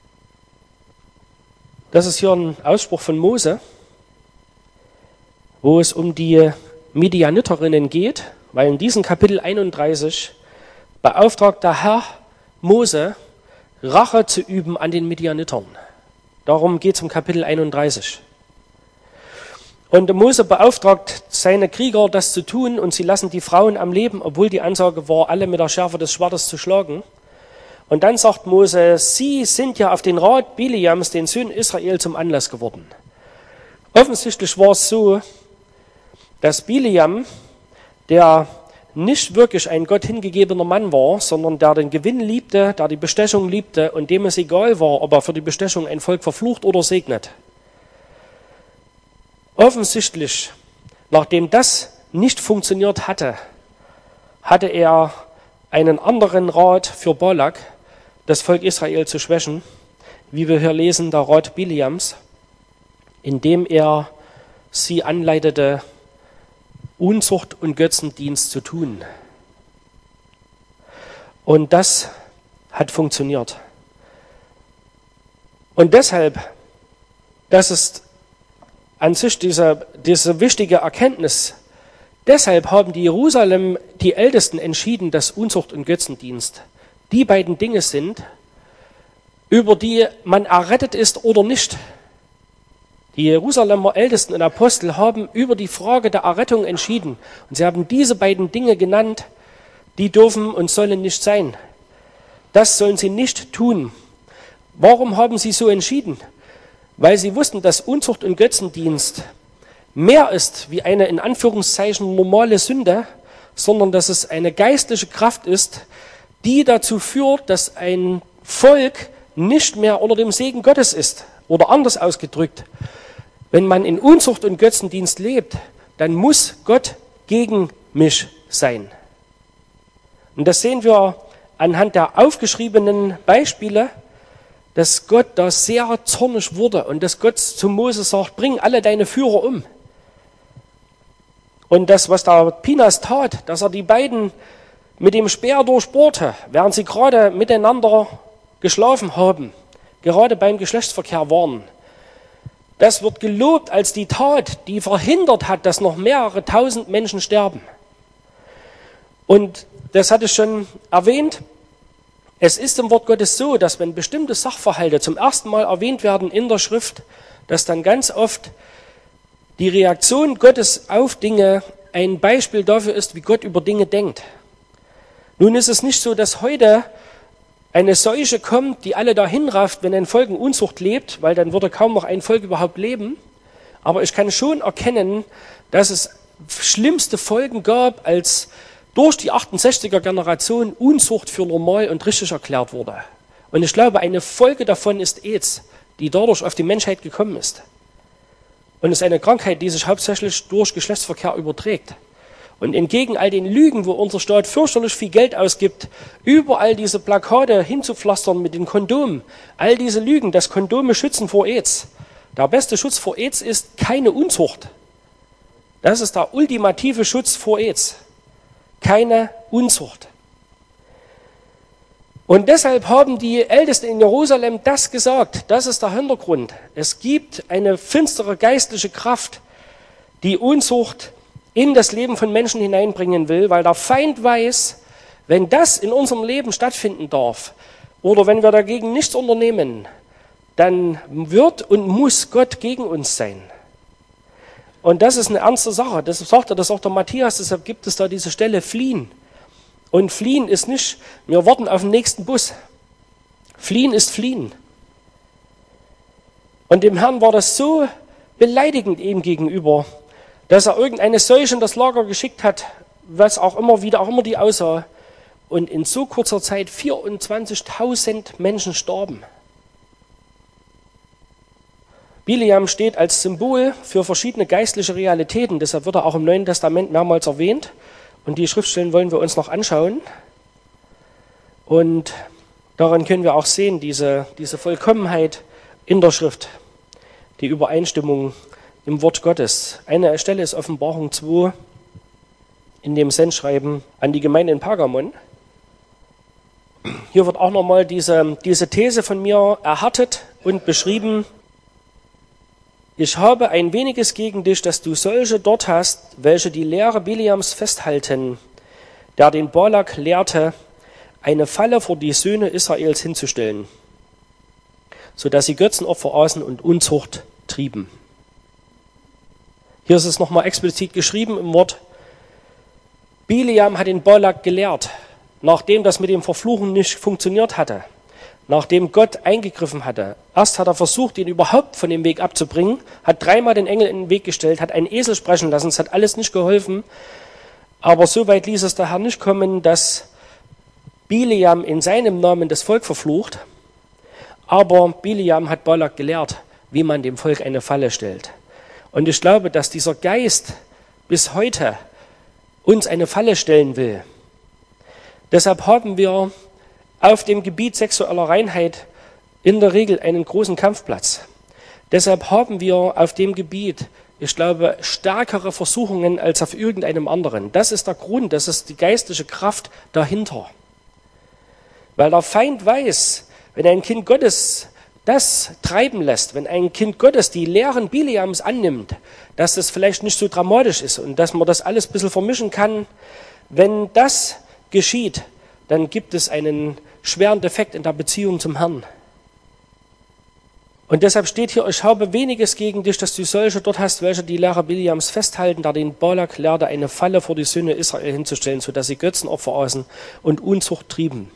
Das ist hier ein Ausspruch von Mose, wo es um die Midianiterinnen geht, weil in diesem Kapitel 31 beauftragt der Herr Mose, Rache zu üben an den Midianitern. Darum geht es im Kapitel 31. Und Mose beauftragt seine Krieger, das zu tun, und sie lassen die Frauen am Leben, obwohl die Ansage war, alle mit der Schärfe des Schwertes zu schlagen. Und dann sagt Mose, sie sind ja auf den Rat Bileams, den Söhnen Israel, zum Anlass geworden. Offensichtlich war es so, dass Bileam, der nicht wirklich ein Gott hingegebener Mann war, sondern der den Gewinn liebte, der die Bestechung liebte und dem es egal war, ob er für die Bestechung ein Volk verflucht oder segnet. Offensichtlich, nachdem das nicht funktioniert hatte, hatte er einen anderen Rat für Balak, das Volk Israel zu schwächen, wie wir hier lesen, der Rat Bileams, indem er sie anleitete, Unzucht und Götzendienst zu tun. Und das hat funktioniert. Und deshalb, das ist an sich diese wichtige Erkenntnis, deshalb haben die Jerusalem die Ältesten entschieden, dass Unzucht und Götzendienst die beiden Dinge sind, über die man errettet ist oder nicht. Die Jerusalemer Ältesten und Apostel haben über die Frage der Errettung entschieden. Und sie haben diese beiden Dinge genannt, die dürfen und sollen nicht sein. Das sollen sie nicht tun. Warum haben sie so entschieden? Weil sie wussten, dass Unzucht und Götzendienst mehr ist wie eine in Anführungszeichen normale Sünde, sondern dass es eine geistliche Kraft ist, die dazu führt, dass ein Volk nicht mehr unter dem Segen Gottes ist. Oder anders ausgedrückt, wenn man in Unzucht und Götzendienst lebt, dann muss Gott gegen mich sein. Und das sehen wir anhand der aufgeschriebenen Beispiele, dass Gott da sehr zornig wurde und dass Gott zu Mose sagt, bring alle deine Führer um. Und das, was der Pinas tat, dass er die beiden mit dem Speer durchbohrte, während sie gerade miteinander geschlafen haben, gerade beim Geschlechtsverkehr waren, das wird gelobt als die Tat, die verhindert hat, dass noch mehrere tausend Menschen sterben. Und das hatte ich schon erwähnt. Es ist im Wort Gottes so, dass wenn bestimmte Sachverhalte zum ersten Mal erwähnt werden in der Schrift, dass dann ganz oft die Reaktion Gottes auf Dinge ein Beispiel dafür ist, wie Gott über Dinge denkt. Nun ist es nicht so, dass heute eine Seuche kommt, die alle dahin rafft, wenn ein Volk in Unzucht lebt, weil dann würde kaum noch ein Volk überhaupt leben. Aber ich kann schon erkennen, dass es schlimmste Folgen gab, als durch die 68er-Generation Unzucht für normal und richtig erklärt wurde. Und ich glaube, eine Folge davon ist AIDS, die dadurch auf die Menschheit gekommen ist. Und es ist eine Krankheit, die sich hauptsächlich durch Geschlechtsverkehr überträgt. Und entgegen all den Lügen, wo unser Staat fürchterlich viel Geld ausgibt, überall diese Plakate hinzupflastern mit den Kondomen, all diese Lügen, dass Kondome schützen vor AIDS. Der beste Schutz vor AIDS ist keine Unzucht. Das ist der ultimative Schutz vor AIDS. Keine Unzucht. Und deshalb haben die Ältesten in Jerusalem das gesagt. Das ist der Hintergrund. Es gibt eine finstere geistliche Kraft, die Unzucht in das Leben von Menschen hineinbringen will, weil der Feind weiß, wenn das in unserem Leben stattfinden darf oder wenn wir dagegen nichts unternehmen, dann wird und muss Gott gegen uns sein. Und das ist eine ernste Sache. Deshalb sagt er das auch der Matthias, deshalb gibt es da diese Stelle fliehen. Und fliehen ist nicht, wir warten auf den nächsten Bus. Fliehen ist fliehen. Und dem Herrn war das so beleidigend ihm gegenüber, dass er irgendeine Seuche in das Lager geschickt hat, was auch immer, wie auch immer die aussah. Und in so kurzer Zeit 24.000 Menschen starben. Bileam steht als Symbol für verschiedene geistliche Realitäten, deshalb wird er auch im Neuen Testament mehrmals erwähnt. Und die Schriftstellen wollen wir uns noch anschauen. Und daran können wir auch sehen, diese Vollkommenheit in der Schrift, die Übereinstimmung im Wort Gottes. Eine Stelle ist Offenbarung 2 in dem Sendschreiben an die Gemeinde in Pergamon. Hier wird auch nochmal diese These von mir erhärtet und beschrieben. Ich habe ein weniges gegen dich, dass du solche dort hast, welche die Lehre Bileams festhalten, der den Balak lehrte, eine Falle vor die Söhne Israels hinzustellen, sodass sie Götzenopfer aßen und Unzucht trieben. Hier ist es nochmal explizit geschrieben im Wort, Bileam hat den Balak gelehrt, nachdem das mit dem Verfluchen nicht funktioniert hatte, nachdem Gott eingegriffen hatte. Erst hat er versucht, ihn überhaupt von dem Weg abzubringen, hat dreimal den Engel in den Weg gestellt, hat einen Esel sprechen lassen, es hat alles nicht geholfen, aber so weit ließ es der Herr nicht kommen, dass Bileam in seinem Namen das Volk verflucht, aber Bileam hat Balak gelehrt, wie man dem Volk eine Falle stellt. Und ich glaube, dass dieser Geist bis heute uns eine Falle stellen will. Deshalb haben wir auf dem Gebiet sexueller Reinheit in der Regel einen großen Kampfplatz. Deshalb haben wir auf dem Gebiet, ich glaube, stärkere Versuchungen als auf irgendeinem anderen. Das ist der Grund, das ist die geistliche Kraft dahinter. Weil der Feind weiß, wenn ein Kind Gottes das treiben lässt, wenn ein Kind Gottes die Lehren Bileams annimmt, dass das vielleicht nicht so dramatisch ist und dass man das alles ein bisschen vermischen kann. Wenn das geschieht, dann gibt es einen schweren Defekt in der Beziehung zum Herrn. Und deshalb steht hier, ich habe weniges gegen dich, dass du solche dort hast, welche die Lehre Biliams festhalten, da den Balak lehrte, eine Falle vor die Söhne Israel hinzustellen, sodass sie Götzenopfer aßen und Unzucht trieben.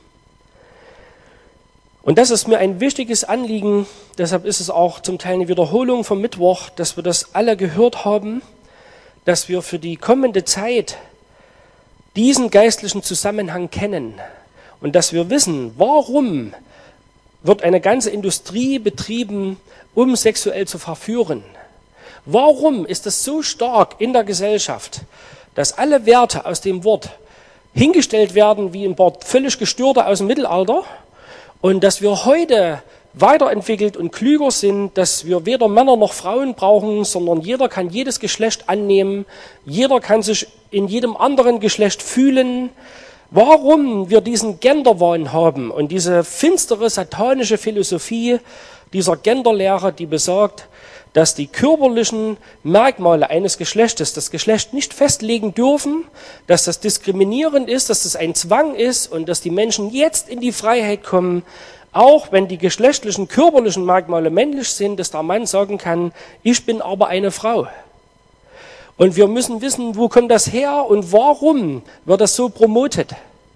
Und das ist mir ein wichtiges Anliegen, deshalb ist es auch zum Teil eine Wiederholung vom Mittwoch, dass wir das alle gehört haben, dass wir für die kommende Zeit diesen geistlichen Zusammenhang kennen und dass wir wissen, warum wird eine ganze Industrie betrieben, um sexuell zu verführen. Warum ist es so stark in der Gesellschaft, dass alle Werte aus dem Wort hingestellt werden wie ein paar völlig Gestörte aus dem Mittelalter und dass wir heute weiterentwickelt und klüger sind, dass wir weder Männer noch Frauen brauchen, sondern jeder kann jedes Geschlecht annehmen, jeder kann sich in jedem anderen Geschlecht fühlen. Warum wir diesen Genderwahn haben und diese finstere satanische Philosophie dieser Genderlehre, die besagt, dass die körperlichen Merkmale eines Geschlechtes das Geschlecht nicht festlegen dürfen, dass das diskriminierend ist, dass das ein Zwang ist und dass die Menschen jetzt in die Freiheit kommen, auch wenn die geschlechtlichen, körperlichen Merkmale männlich sind, dass der Mann sagen kann, ich bin aber eine Frau. Und wir müssen wissen, wo kommt das her und warum wird das so promotet.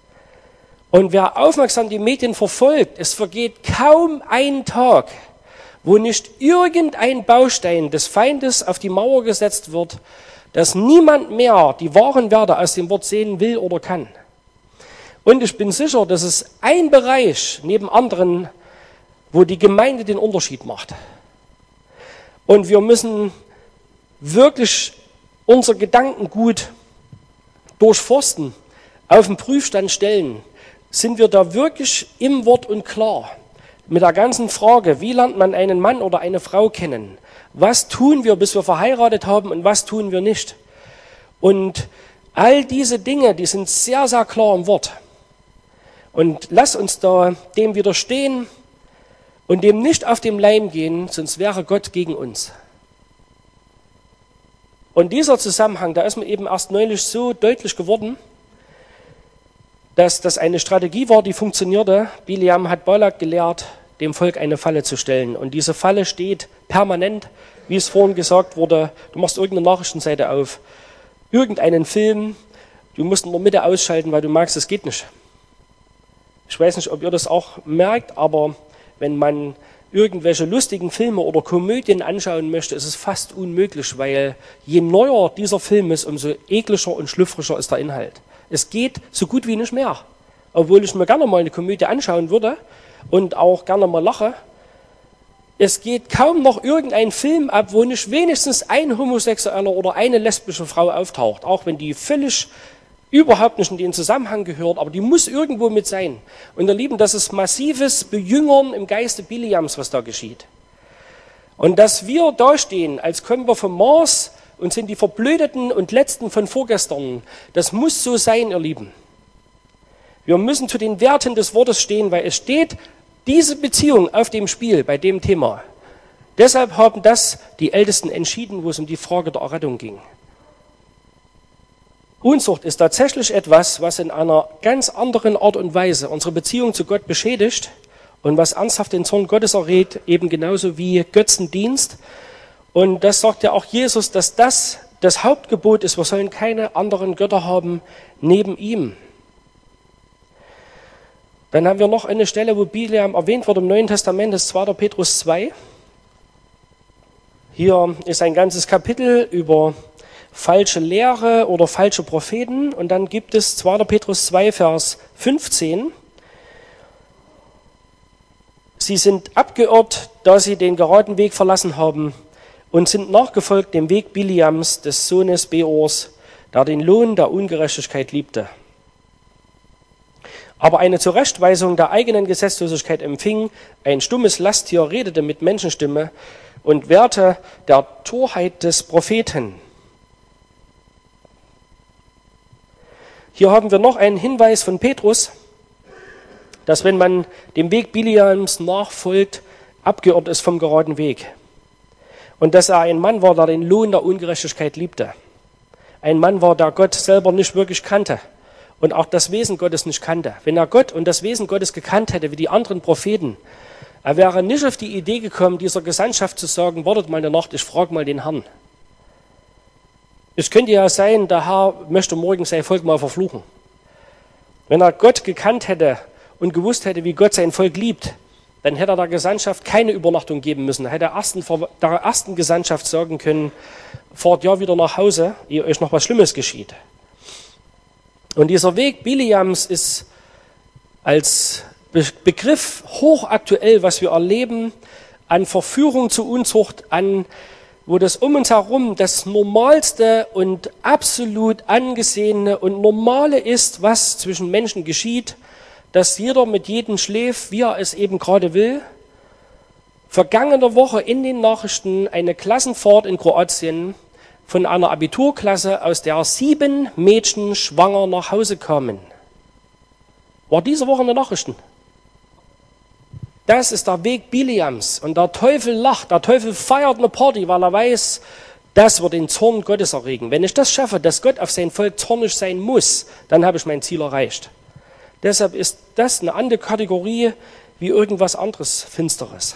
Und wer aufmerksam die Medien verfolgt, es vergeht kaum ein Tag, wo nicht irgendein Baustein des Feindes auf die Mauer gesetzt wird, dass niemand mehr die wahren Werte aus dem Wort sehen will oder kann. Und ich bin sicher, dass es ein Bereich neben anderen, wo die Gemeinde den Unterschied macht. Und wir müssen wirklich unser Gedankengut durchforsten, auf den Prüfstand stellen. Sind wir da wirklich im Wort und klar? Mit der ganzen Frage, wie lernt man einen Mann oder eine Frau kennen? Was tun wir, bis wir verheiratet haben und was tun wir nicht? Und all diese Dinge, die sind sehr, sehr klar im Wort. Und lass uns da dem widerstehen und dem nicht auf den Leim gehen, sonst wäre Gott gegen uns. Und dieser Zusammenhang, da ist mir eben erst neulich so deutlich geworden, dass das eine Strategie war, die funktionierte. Biliam hat Balak gelehrt, dem Volk eine Falle zu stellen. Und diese Falle steht permanent, wie es vorhin gesagt wurde, du machst irgendeine Nachrichtenseite auf, irgendeinen Film, du musst in der Mitte ausschalten, weil du merkst, es geht nicht. Ich weiß nicht, ob ihr das auch merkt, aber wenn man irgendwelche lustigen Filme oder Komödien anschauen möchte, ist es fast unmöglich, weil je neuer dieser Film ist, umso ekliger und schlüpfriger ist der Inhalt. Es geht so gut wie nicht mehr. Obwohl ich mir gerne mal eine Komödie anschauen würde und auch gerne mal lache. Es geht kaum noch irgendein Film ab, wo nicht wenigstens ein Homosexueller oder eine lesbische Frau auftaucht. Auch wenn die völlig überhaupt nicht in den Zusammenhang gehört, aber die muss irgendwo mit sein. Und ihr Lieben, das ist massives Bejüngern im Geiste Biliams, was da geschieht. Und dass wir dastehen, als kommen wir vom Mars und sind die Verblödeten und Letzten von vorgestern, das muss so sein, ihr Lieben. Wir müssen zu den Werten des Wortes stehen, weil es steht diese Beziehung auf dem Spiel bei dem Thema. Deshalb haben das die Ältesten entschieden, wo es um die Frage der Errettung ging. Unzucht ist tatsächlich etwas, was in einer ganz anderen Art und Weise unsere Beziehung zu Gott beschädigt und was ernsthaft den Zorn Gottes erregt, eben genauso wie Götzendienst. Und das sagt ja auch Jesus, dass das Hauptgebot ist, wir sollen keine anderen Götter haben neben ihm. Dann haben wir noch eine Stelle, wo Biliam erwähnt wird im Neuen Testament, das ist 2. Petrus 2. Hier ist ein ganzes Kapitel über falsche Lehre oder falsche Propheten. Und dann gibt es 2. Petrus 2, Vers 15. Sie sind abgeirrt, da sie den geraden Weg verlassen haben und sind nachgefolgt dem Weg Biliams, des Sohnes Beors, der den Lohn der Ungerechtigkeit liebte. Aber eine Zurechtweisung der eigenen Gesetzlosigkeit empfing, ein stummes Lasttier redete mit Menschenstimme und wehrte der Torheit des Propheten. Hier haben wir noch einen Hinweis von Petrus, dass wenn man dem Weg Biliams nachfolgt, abgeirrt ist vom geraden Weg. Und dass er ein Mann war, der den Lohn der Ungerechtigkeit liebte. Ein Mann war, der Gott selber nicht wirklich kannte und auch das Wesen Gottes nicht kannte. Wenn er Gott und das Wesen Gottes gekannt hätte, wie die anderen Propheten, Er wäre nicht auf die Idee gekommen, dieser Gesandtschaft zu sagen, wartet mal eine Nacht, ich frage mal den Herrn. Es könnte ja sein, der Herr möchte morgen sein Volk mal verfluchen. Wenn er Gott gekannt hätte und gewusst hätte, wie Gott sein Volk liebt, dann hätte er der Gesandtschaft keine Übernachtung geben müssen. Er hätte der ersten Gesandtschaft sagen können, fahrt ja wieder nach Hause, ehe euch noch was Schlimmes geschieht. Und dieser Weg Bileams ist als Begriff hochaktuell, was wir erleben, an Verführung zur Unzucht, wo das um uns herum das Normalste und absolut Angesehene und Normale ist, was zwischen Menschen geschieht, dass jeder mit jedem schläft, wie er es eben gerade will. Vergangene Woche in den Nachrichten eine Klassenfahrt in Kroatien von einer Abiturklasse, aus der 7 Mädchen schwanger nach Hause kamen. War diese Woche in den Nachrichten. Das ist der Weg Bileams. Und der Teufel lacht, der Teufel feiert eine Party, weil er weiß, das wird den Zorn Gottes erregen. Wenn ich das schaffe, dass Gott auf sein Volk zornig sein muss, dann habe ich mein Ziel erreicht. Deshalb ist das eine andere Kategorie wie irgendwas anderes Finsteres.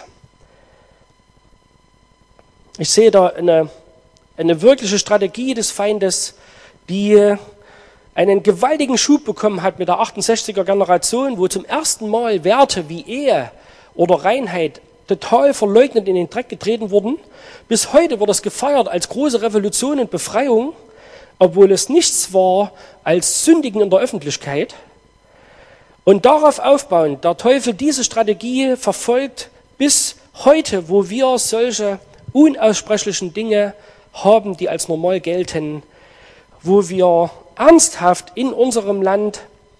Ich sehe da eine wirkliche Strategie des Feindes, die einen gewaltigen Schub bekommen hat mit der 68er Generation, wo zum ersten Mal Werte wie Ehe oder Reinheit total verleugnet in den Dreck getreten wurden. Bis heute wird es gefeiert als große Revolution und Befreiung, obwohl es nichts war als Sündigen in der Öffentlichkeit. Und darauf aufbauend, der Teufel diese Strategie verfolgt bis heute, wo wir solche unaussprechlichen Dinge haben, die als normal gelten, wo wir ernsthaft in unserem Land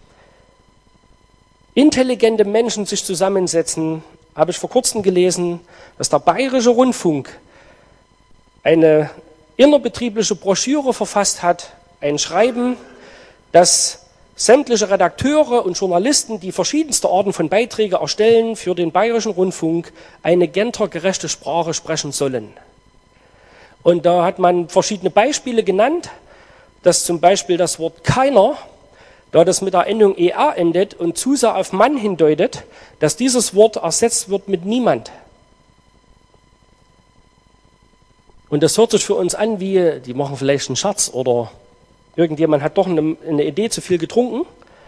intelligente Menschen sich zusammensetzen, habe ich vor kurzem gelesen, dass der Bayerische Rundfunk eine innerbetriebliche Broschüre verfasst hat, ein Schreiben, das sämtliche Redakteure und Journalisten, die verschiedenste Arten von Beiträge erstellen, für den Bayerischen Rundfunk eine gendergerechte Sprache sprechen sollen. Und da hat man verschiedene Beispiele genannt, dass zum Beispiel das Wort keiner, da das mit der Endung ER endet und zu sehr auf Mann hindeutet, dass dieses Wort ersetzt wird mit niemand. Und das hört sich für uns an wie, die machen vielleicht einen Scherz oder irgendjemand hat doch eine Idee zu viel getrunken.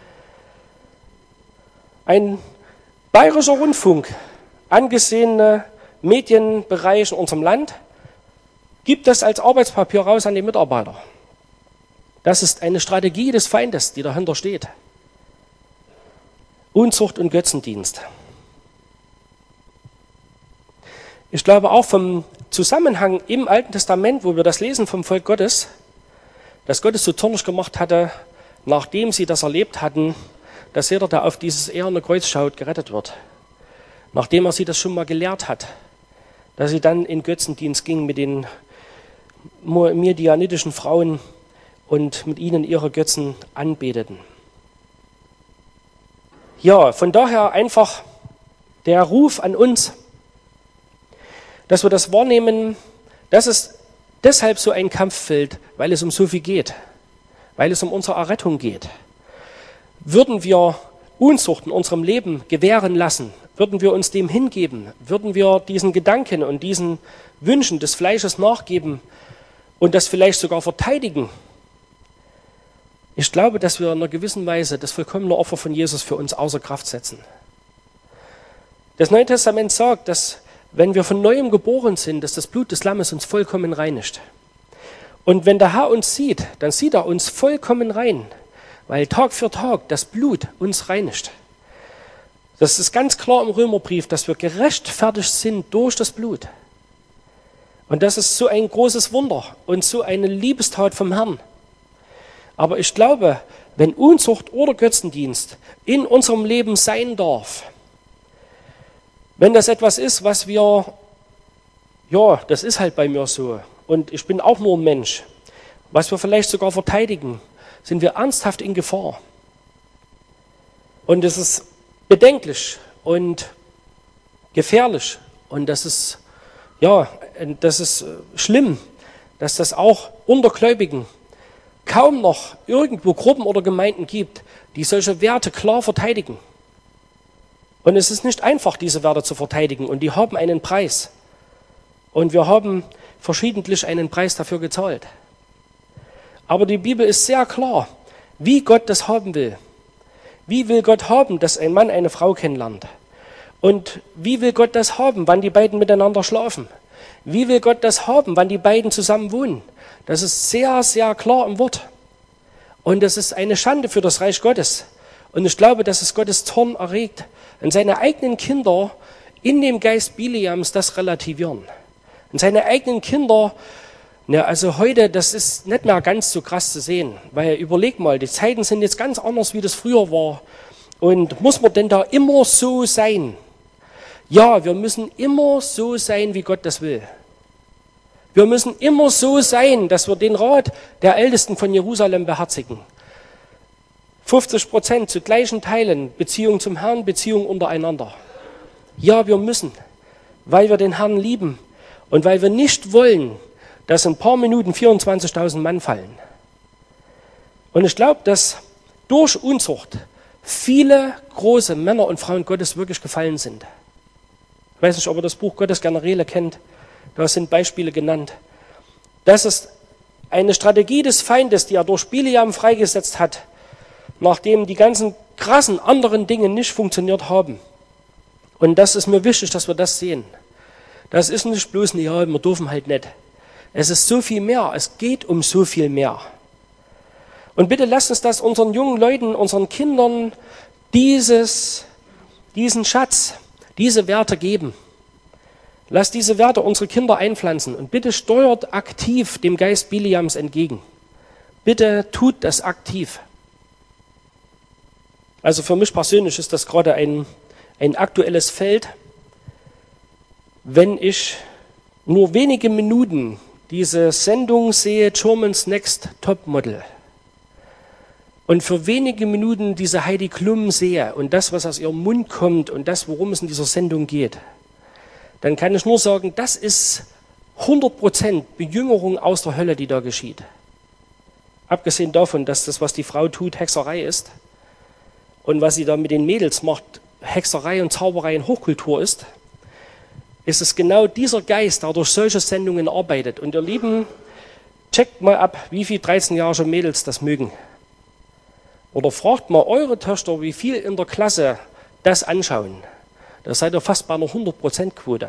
Ein Bayerischer Rundfunk, angesehene Medienbereich in unserem Land, gibt das als Arbeitspapier raus an die Mitarbeiter. Das ist eine Strategie des Feindes, die dahinter steht. Unzucht und Götzendienst. Ich glaube auch vom Zusammenhang im Alten Testament, wo wir das lesen vom Volk Gottes, dass Gott es so zornig gemacht hatte, nachdem sie das erlebt hatten, dass jeder, der auf dieses eherne Kreuz schaut, gerettet wird. Nachdem er sie das schon mal gelehrt hat, dass sie dann in Götzendienst gingen mit den midianitischen Frauen und mit ihnen ihre Götzen anbeteten. Ja, von daher einfach der Ruf an uns, dass wir das wahrnehmen, dass es deshalb so ein Kampffeld, weil es um so viel geht, weil es um unsere Errettung geht. Würden wir Unzucht in unserem Leben gewähren lassen, würden wir uns dem hingeben, würden wir diesen Gedanken und diesen Wünschen des Fleisches nachgeben und das vielleicht sogar verteidigen, ich glaube, dass wir in einer gewissen Weise das vollkommene Opfer von Jesus für uns außer Kraft setzen. Das Neue Testament sagt, dass wenn wir von Neuem geboren sind, dass das Blut des Lammes uns vollkommen reinigt. Und wenn der Herr uns sieht, dann sieht er uns vollkommen rein, weil Tag für Tag das Blut uns reinigt. Das ist ganz klar im Römerbrief, dass wir gerechtfertigt sind durch das Blut. Und das ist so ein großes Wunder und so eine Liebestat vom Herrn. Aber ich glaube, wenn Unzucht oder Götzendienst in unserem Leben sein darf, wenn das etwas ist, was wir, ja, das ist halt bei mir so und ich bin auch nur ein Mensch, was wir vielleicht sogar verteidigen, sind wir ernsthaft in Gefahr. Und es ist bedenklich und gefährlich und das ist schlimm, dass das auch unter Gläubigen kaum noch irgendwo Gruppen oder Gemeinden gibt, die solche Werte klar verteidigen Und es ist nicht einfach, diese Werte zu verteidigen. Und die haben einen Preis. Und wir haben verschiedentlich einen Preis dafür gezahlt. Aber die Bibel ist sehr klar, wie Gott das haben will. Wie will Gott haben, dass ein Mann eine Frau kennenlernt? Und wie will Gott das haben, wann die beiden miteinander schlafen? Wie will Gott das haben, wann die beiden zusammen wohnen? Das ist sehr, sehr klar im Wort. Und das ist eine Schande für das Reich Gottes. Und ich glaube, dass es Gottes Zorn erregt, wenn seine eigenen Kinder in dem Geist Bileams das relativieren. Und seine eigenen Kinder, ja, also heute, das ist nicht mehr ganz so krass zu sehen. Weil überleg mal, die Zeiten sind jetzt ganz anders, wie das früher war. Und muss man denn da immer so sein? Ja, wir müssen immer so sein, wie Gott das will. Wir müssen immer so sein, dass wir den Rat der Ältesten von Jerusalem beherzigen. 50% zu gleichen Teilen, Beziehung zum Herrn, Beziehung untereinander. Ja, wir müssen, weil wir den Herrn lieben und weil wir nicht wollen, dass in ein paar Minuten 24.000 Mann fallen. Und ich glaube, dass durch Unzucht viele große Männer und Frauen Gottes wirklich gefallen sind. Ich weiß nicht, ob ihr das Buch Gottes Generäle kennt. Da sind Beispiele genannt. Das ist eine Strategie des Feindes, die er durch Bileam freigesetzt hat, nachdem die ganzen krassen anderen Dinge nicht funktioniert haben. Und das ist mir wichtig, dass wir das sehen. Das ist nicht bloß, ja, wir dürfen halt nicht. Es ist so viel mehr, es geht um so viel mehr. Und bitte lasst uns das unseren jungen Leuten, unseren Kindern diesen Schatz, diese Werte geben. Lasst diese Werte unsere Kinder einpflanzen und bitte steuert aktiv dem Geist Bileams entgegen. Bitte tut das aktiv. Also für mich persönlich ist das gerade ein aktuelles Feld. Wenn ich nur wenige Minuten diese Sendung sehe, Germany's Next Topmodel, und für wenige Minuten diese Heidi Klum sehe und das, was aus ihrem Mund kommt und das, worum es in dieser Sendung geht, dann kann ich nur sagen, das ist 100% Bejüngerung aus der Hölle, die da geschieht. Abgesehen davon, dass das, was die Frau tut, Hexerei ist und was sie da mit den Mädels macht, Hexerei und Zauberei in Hochkultur ist es genau dieser Geist, der durch solche Sendungen arbeitet. Und ihr Lieben, checkt mal ab, wie viele 13-jährige Mädels das mögen. Oder fragt mal eure Töchter, wie viel in der Klasse das anschauen. Da seid ihr fast bei einer 100%-Quote.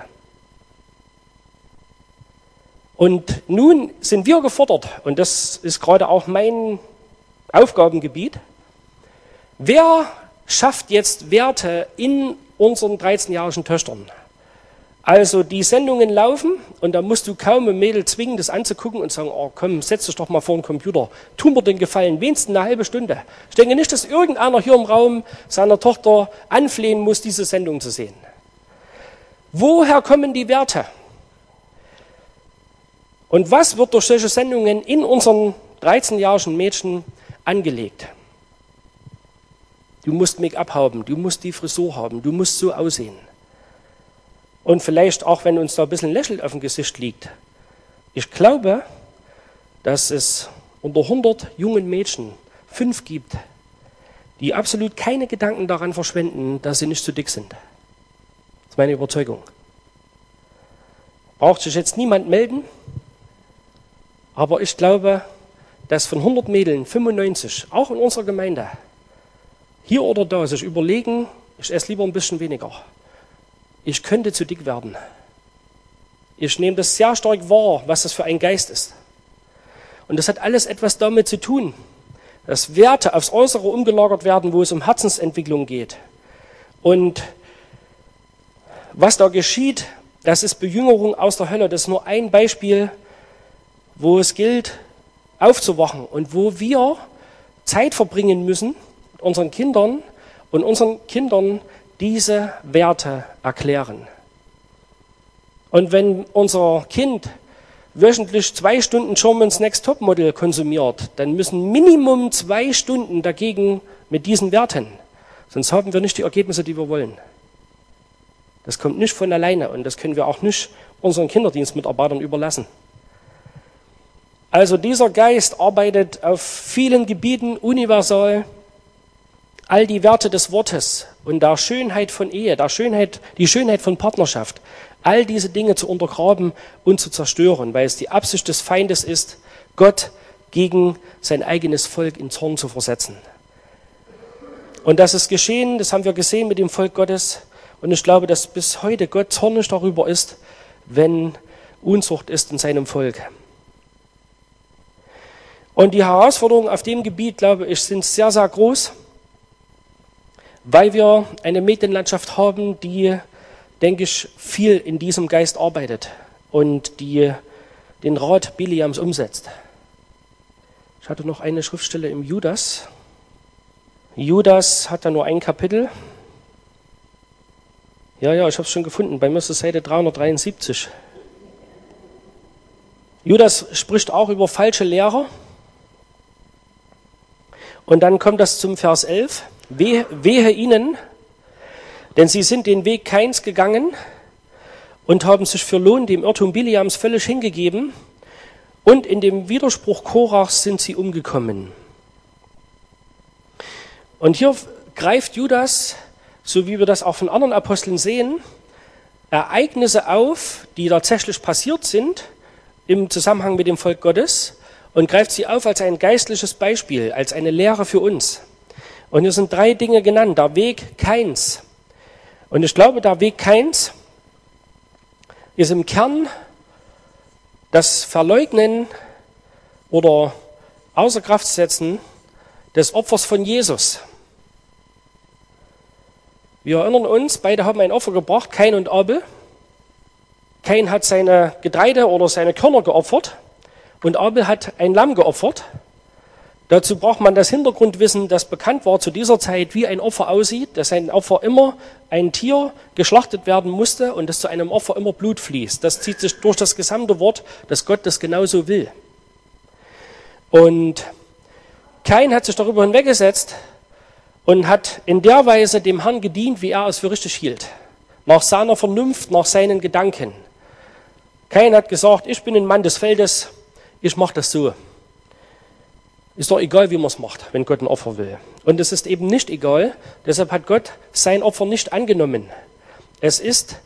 Und nun sind wir gefordert, und das ist gerade auch mein Aufgabengebiet, wer schafft jetzt Werte in unseren 13-jährigen Töchtern? Also die Sendungen laufen und da musst du kaum ein Mädel zwingen, das anzugucken und sagen, oh komm, setz dich doch mal vor den Computer. Tu mir den Gefallen, wenigstens eine halbe Stunde. Ich denke nicht, dass irgendeiner hier im Raum seiner Tochter anflehen muss, diese Sendung zu sehen. Woher kommen die Werte? Und was wird durch solche Sendungen in unseren 13-jährigen Mädchen angelegt? Du musst Make-up haben, du musst die Frisur haben, du musst so aussehen. Und vielleicht auch, wenn uns da ein bisschen Lächeln auf dem Gesicht liegt. Ich glaube, dass es unter 100 jungen Mädchen 5 gibt, die absolut keine Gedanken daran verschwenden, dass sie nicht zu dick sind. Das ist meine Überzeugung. Braucht sich jetzt niemand melden, aber ich glaube, dass von 100 Mädeln 95, auch in unserer Gemeinde, hier oder da sich überlegen, ich esse lieber ein bisschen weniger. Ich könnte zu dick werden. Ich nehme das sehr stark wahr, was das für ein Geist ist. Und das hat alles etwas damit zu tun, dass Werte aufs Äußere umgelagert werden, wo es um Herzensentwicklung geht. Und was da geschieht, das ist Bejüngerung aus der Hölle. Das ist nur ein Beispiel, wo es gilt, aufzuwachen und wo wir Zeit verbringen müssen mit unseren Kindern und unseren Kindern diese Werte erklären. Und wenn unser Kind wöchentlich 2 Stunden Germany's Next Topmodel konsumiert, dann müssen Minimum 2 Stunden dagegen mit diesen Werten. Sonst haben wir nicht die Ergebnisse, die wir wollen. Das kommt nicht von alleine und das können wir auch nicht unseren Kinderdienstmitarbeitern überlassen. Also dieser Geist arbeitet auf vielen Gebieten universal. All die Werte des Wortes und der Schönheit von Ehe, die Schönheit von Partnerschaft, all diese Dinge zu untergraben und zu zerstören, weil es die Absicht des Feindes ist, Gott gegen sein eigenes Volk in Zorn zu versetzen. Und das ist geschehen, das haben wir gesehen mit dem Volk Gottes. Und ich glaube, dass bis heute Gott zornig darüber ist, wenn Unzucht ist in seinem Volk. Und die Herausforderungen auf dem Gebiet, glaube ich, sind sehr, sehr groß, weil wir eine Medienlandschaft haben, die, denke ich, viel in diesem Geist arbeitet und die den Rat Bileams umsetzt. Ich hatte noch eine Schriftstelle im Judas. Judas hat da nur ein Kapitel. Ja, ich habe es schon gefunden. Bei mir ist es Seite 373. Judas spricht auch über falsche Lehrer. Und dann kommt das zum Vers 11. Wehe ihnen, denn sie sind den Weg Kains gegangen und haben sich für Lohn dem Irrtum Bileams völlig hingegeben. Und in dem Widerspruch Korachs sind sie umgekommen. Und hier greift Judas, so wie wir das auch von anderen Aposteln sehen, Ereignisse auf, die tatsächlich passiert sind im Zusammenhang mit dem Volk Gottes und greift sie auf als ein geistliches Beispiel, als eine Lehre für uns. Und hier sind 3 Dinge genannt. Der Weg Kains. Und ich glaube, der Weg Kains ist im Kern das Verleugnen oder außer Kraft setzen des Opfers von Jesus. Wir erinnern uns, beide haben ein Opfer gebracht, Kain und Abel. Kain hat seine Getreide oder seine Körner geopfert und Abel hat ein Lamm geopfert. Dazu braucht man das Hintergrundwissen, das bekannt war zu dieser Zeit, wie ein Opfer aussieht, dass ein Opfer immer ein Tier geschlachtet werden musste und dass zu einem Opfer immer Blut fließt. Das zieht sich durch das gesamte Wort, dass Gott das genauso will. Und Kain hat sich darüber hinweggesetzt und hat in der Weise dem Herrn gedient, wie er es für richtig hielt. Nach seiner Vernunft, nach seinen Gedanken. Kain hat gesagt, ich bin ein Mann des Feldes, ich mache das so. Ist doch egal, wie man es macht, wenn Gott ein Opfer will. Und es ist eben nicht egal, deshalb hat Gott sein Opfer nicht angenommen. Es ist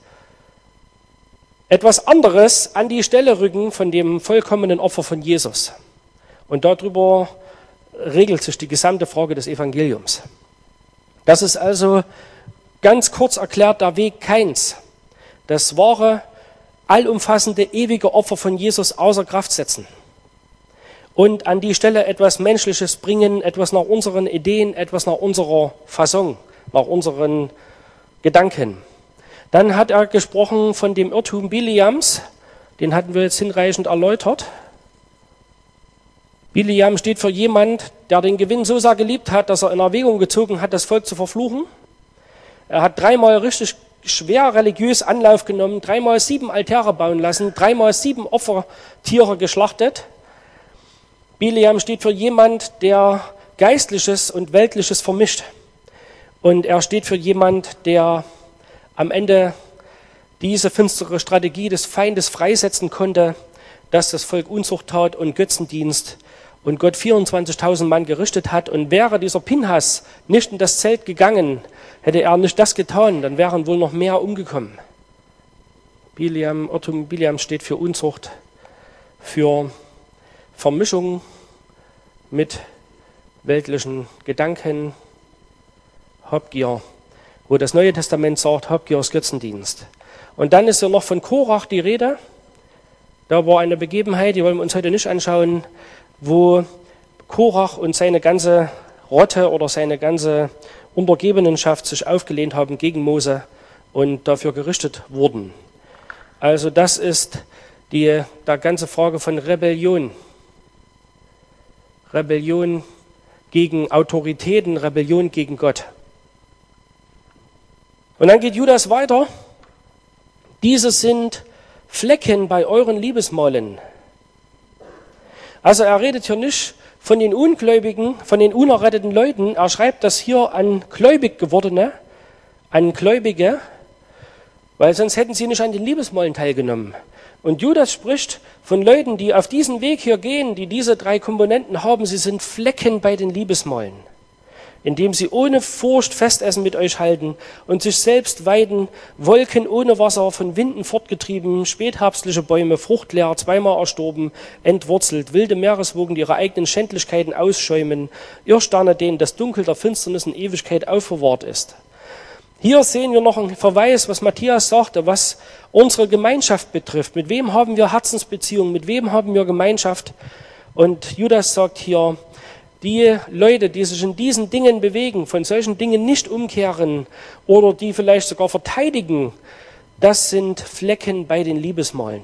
etwas anderes an die Stelle rücken von dem vollkommenen Opfer von Jesus. Und darüber regelt sich die gesamte Frage des Evangeliums. Das ist also ganz kurz erklärt der Weg Kains. Das wahre, allumfassende, ewige Opfer von Jesus außer Kraft setzen. Und an die Stelle etwas Menschliches bringen, etwas nach unseren Ideen, etwas nach unserer Fasson, nach unseren Gedanken. Dann hat er gesprochen von dem Irrtum Bileams, den hatten wir jetzt hinreichend erläutert. Bileam steht für jemand, der den Gewinn so sehr geliebt hat, dass er in Erwägung gezogen hat, das Volk zu verfluchen. Er hat 3-mal richtig schwer religiös Anlauf genommen, 3-mal 7 Altäre bauen lassen, 3-mal 7 Opfertiere geschlachtet. Bileam steht für jemand, der Geistliches und Weltliches vermischt. Und er steht für jemand, der am Ende diese finstere Strategie des Feindes freisetzen konnte, dass das Volk Unzucht tat und Götzendienst und Gott 24.000 Mann gerichtet hat. Und wäre dieser Pinhas nicht in das Zelt gegangen, hätte er nicht das getan, dann wären wohl noch mehr umgekommen. Irrtum Bileam steht für Unzucht, für Vermischung mit weltlichen Gedanken, Habgier, wo das Neue Testament sagt, Habgier ist Götzendienst. Und dann ist ja noch von Korach die Rede. Da war eine Begebenheit, die wollen wir uns heute nicht anschauen, wo Korach und seine ganze Rotte oder seine ganze Untergebenenschaft sich aufgelehnt haben gegen Mose und dafür gerichtet wurden. Also das ist der ganze Frage von Rebellion. Rebellion gegen Autoritäten, Rebellion gegen Gott. Und dann geht Judas weiter. Diese sind Flecken bei euren Liebesmalen. Also er redet hier nicht von den Ungläubigen, von den unerretteten Leuten. Er schreibt das hier an gläubig gewordene, an Gläubige, weil sonst hätten sie nicht an den Liebesmalen teilgenommen. Und Judas spricht von Leuten, die auf diesen Weg hier gehen, die diese 3 Komponenten haben. Sie sind Flecken bei den Liebesmalen. indem sie ohne Furcht Festessen mit euch halten und sich selbst weiden, Wolken ohne Wasser, von Winden fortgetrieben, spätherbstliche Bäume, fruchtleer, zweimal erstorben, entwurzelt, wilde Meereswogen, die ihre eigenen Schändlichkeiten ausschäumen, Irrsterne, denen das Dunkel der Finsternis in Ewigkeit aufbewahrt ist. Hier sehen wir noch einen Verweis, was Matthias sagte, was unsere Gemeinschaft betrifft. Mit wem haben wir Herzensbeziehungen, mit wem haben wir Gemeinschaft? Und Judas sagt hier, die Leute, die sich in diesen Dingen bewegen, von solchen Dingen nicht umkehren oder die vielleicht sogar verteidigen, das sind Flecken bei den Liebesmalen.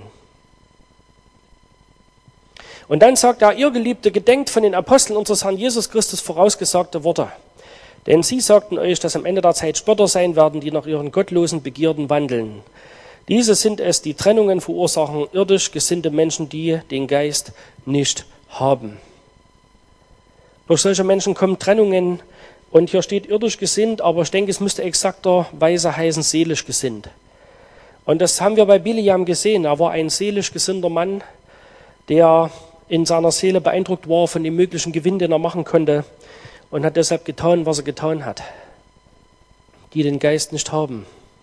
Und dann sagt er, ihr Geliebte, gedenkt von den Aposteln unseres Herrn Jesus Christus vorausgesagte Worte. Denn sie sagten euch, dass am Ende der Zeit Spötter sein werden, die nach ihren gottlosen Begierden wandeln. Diese sind es, die Trennungen verursachen, irdisch gesinnte Menschen, die den Geist nicht haben. Durch solche Menschen kommen Trennungen und hier steht irdisch gesinnt, aber ich denke, es müsste exakterweise heißen seelisch gesinnt. Und das haben wir bei Biliam gesehen. Er war ein seelisch gesinnter Mann, der in seiner Seele beeindruckt war von dem möglichen Gewinn, den er machen konnte und hat deshalb getan, was er getan hat. Die den Geist nicht haben.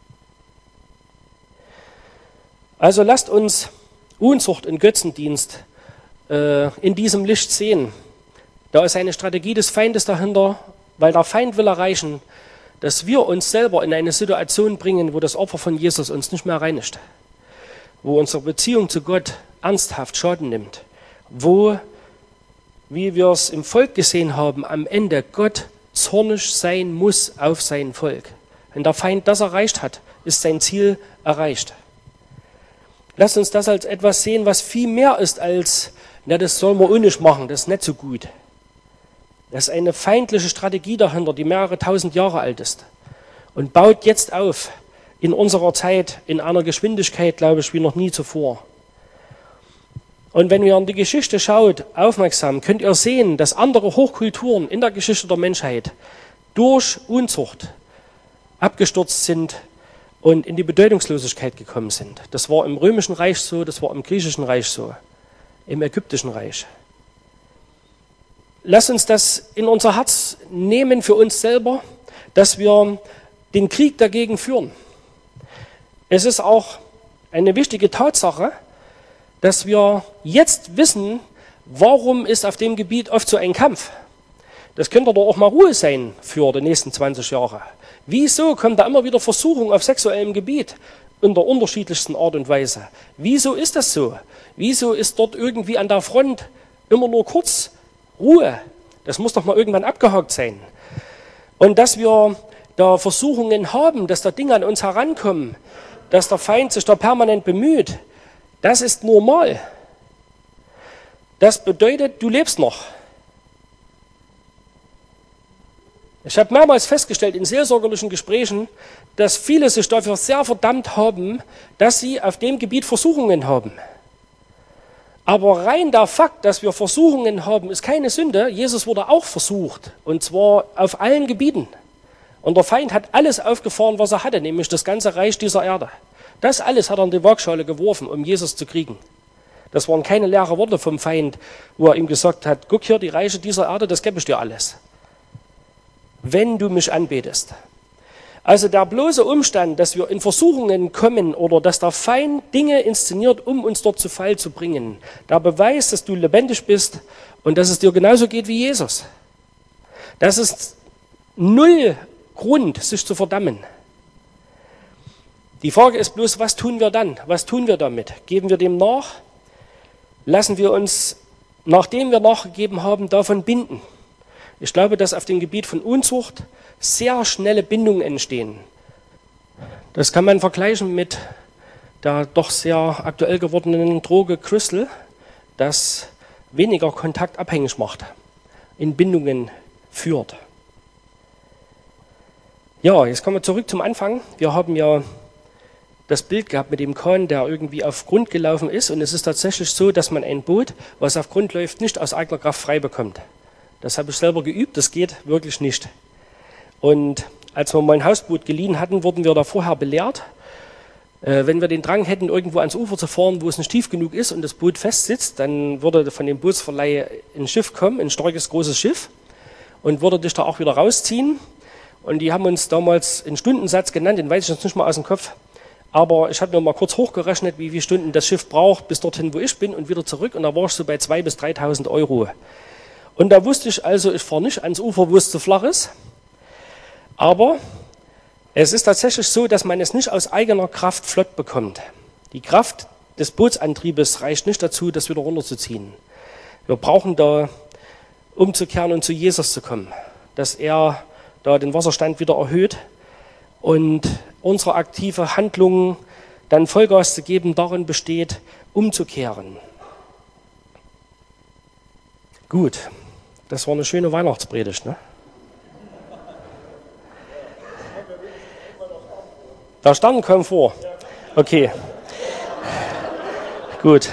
Also lasst uns Unzucht und Götzendienst in diesem Licht sehen. Da ist eine Strategie des Feindes dahinter, weil der Feind will erreichen, dass wir uns selber in eine Situation bringen, wo das Opfer von Jesus uns nicht mehr reinigt, wo unsere Beziehung zu Gott ernsthaft Schaden nimmt, wo, wie wir es im Volk gesehen haben, am Ende Gott zornig sein muss auf sein Volk. Wenn der Feind das erreicht hat, ist sein Ziel erreicht. Lasst uns das als etwas sehen, was viel mehr ist als, na, das soll man auch nicht machen, das ist nicht so gut. Das ist eine feindliche Strategie dahinter, die mehrere tausend Jahre alt ist und baut jetzt auf in unserer Zeit in einer Geschwindigkeit, glaube ich, wie noch nie zuvor. Und wenn ihr in die Geschichte schaut, aufmerksam, könnt ihr sehen, dass andere Hochkulturen in der Geschichte der Menschheit durch Unzucht abgestürzt sind und in die Bedeutungslosigkeit gekommen sind. Das war im Römischen Reich so, das war im Griechischen Reich so, im Ägyptischen Reich. Lass uns das in unser Herz nehmen für uns selber, dass wir den Krieg dagegen führen. Es ist auch eine wichtige Tatsache, dass wir jetzt wissen, warum ist auf dem Gebiet oft so ein Kampf. Das könnte doch auch mal Ruhe sein für die nächsten 20 Jahre. Wieso kommt da immer wieder Versuchung auf sexuellem Gebiet in der unterschiedlichsten Art und Weise? Wieso ist das so? Wieso ist dort irgendwie an der Front immer nur kurz Ruhe? Das muss doch mal irgendwann abgehakt sein. Und dass wir da Versuchungen haben, dass da Dinge an uns herankommen, dass der Feind sich da permanent bemüht, das ist normal. Das bedeutet, du lebst noch. Ich habe mehrmals festgestellt in seelsorgerlichen Gesprächen, dass viele sich dafür sehr verdammt haben, dass sie auf dem Gebiet Versuchungen haben. Aber rein der Fakt, dass wir Versuchungen haben, ist keine Sünde. Jesus wurde auch versucht, und zwar auf allen Gebieten. Und der Feind hat alles aufgefahren, was er hatte, nämlich das ganze Reich dieser Erde. Das alles hat er in die Waagschale geworfen, um Jesus zu kriegen. Das waren keine leeren Worte vom Feind, wo er ihm gesagt hat, guck hier, die Reiche dieser Erde, das gebe ich dir alles, wenn du mich anbetest. Also der bloße Umstand, dass wir in Versuchungen kommen oder dass der Feind Dinge inszeniert, um uns dort zu Fall zu bringen, der Beweis, dass du lebendig bist und dass es dir genauso geht wie Jesus. Das ist null Grund, sich zu verdammen. Die Frage ist bloß, was tun wir dann? Was tun wir damit? Geben wir dem nach? Lassen wir uns, nachdem wir nachgegeben haben, davon binden? Ich glaube, dass auf dem Gebiet von Unzucht sehr schnelle Bindungen entstehen. Das kann man vergleichen mit der doch sehr aktuell gewordenen Droge Crystal, das weniger kontaktabhängig macht, in Bindungen führt. Ja, jetzt kommen wir zurück zum Anfang. Wir haben ja das Bild gehabt mit dem Kahn, der irgendwie auf Grund gelaufen ist. Und es ist tatsächlich so, dass man ein Boot, was auf Grund läuft, nicht aus eigener Kraft frei bekommt. Das habe ich selber geübt, das geht wirklich nicht. Und als wir mal ein Hausboot geliehen hatten, wurden wir da vorher belehrt, wenn wir den Drang hätten, irgendwo ans Ufer zu fahren, wo es nicht tief genug ist und das Boot festsitzt, dann würde von dem Bootsverleih ein Schiff kommen, ein starkes, großes Schiff. und würde dich da auch wieder rausziehen. Und die haben uns damals einen Stundensatz genannt, den weiß ich jetzt nicht mal aus dem Kopf. Aber ich habe mir mal kurz hochgerechnet, wie viele Stunden das Schiff braucht, bis dorthin, wo ich bin und wieder zurück. Und da war ich so bei 2.000 bis 3.000 Euro. Und da wusste ich also, ich fahre nicht ans Ufer, wo es zu flach ist. Aber es ist tatsächlich so, dass man es nicht aus eigener Kraft flott bekommt. Die Kraft des Bootsantriebes reicht nicht dazu, das wieder runterzuziehen. Wir brauchen da umzukehren und zu Jesus zu kommen, dass er da den Wasserstand wieder erhöht und unsere aktive Handlung dann Vollgas zu geben darin besteht, umzukehren. Gut, das war eine schöne Weihnachtspredigt, ne? Der Stern kam vor. Okay. Gut.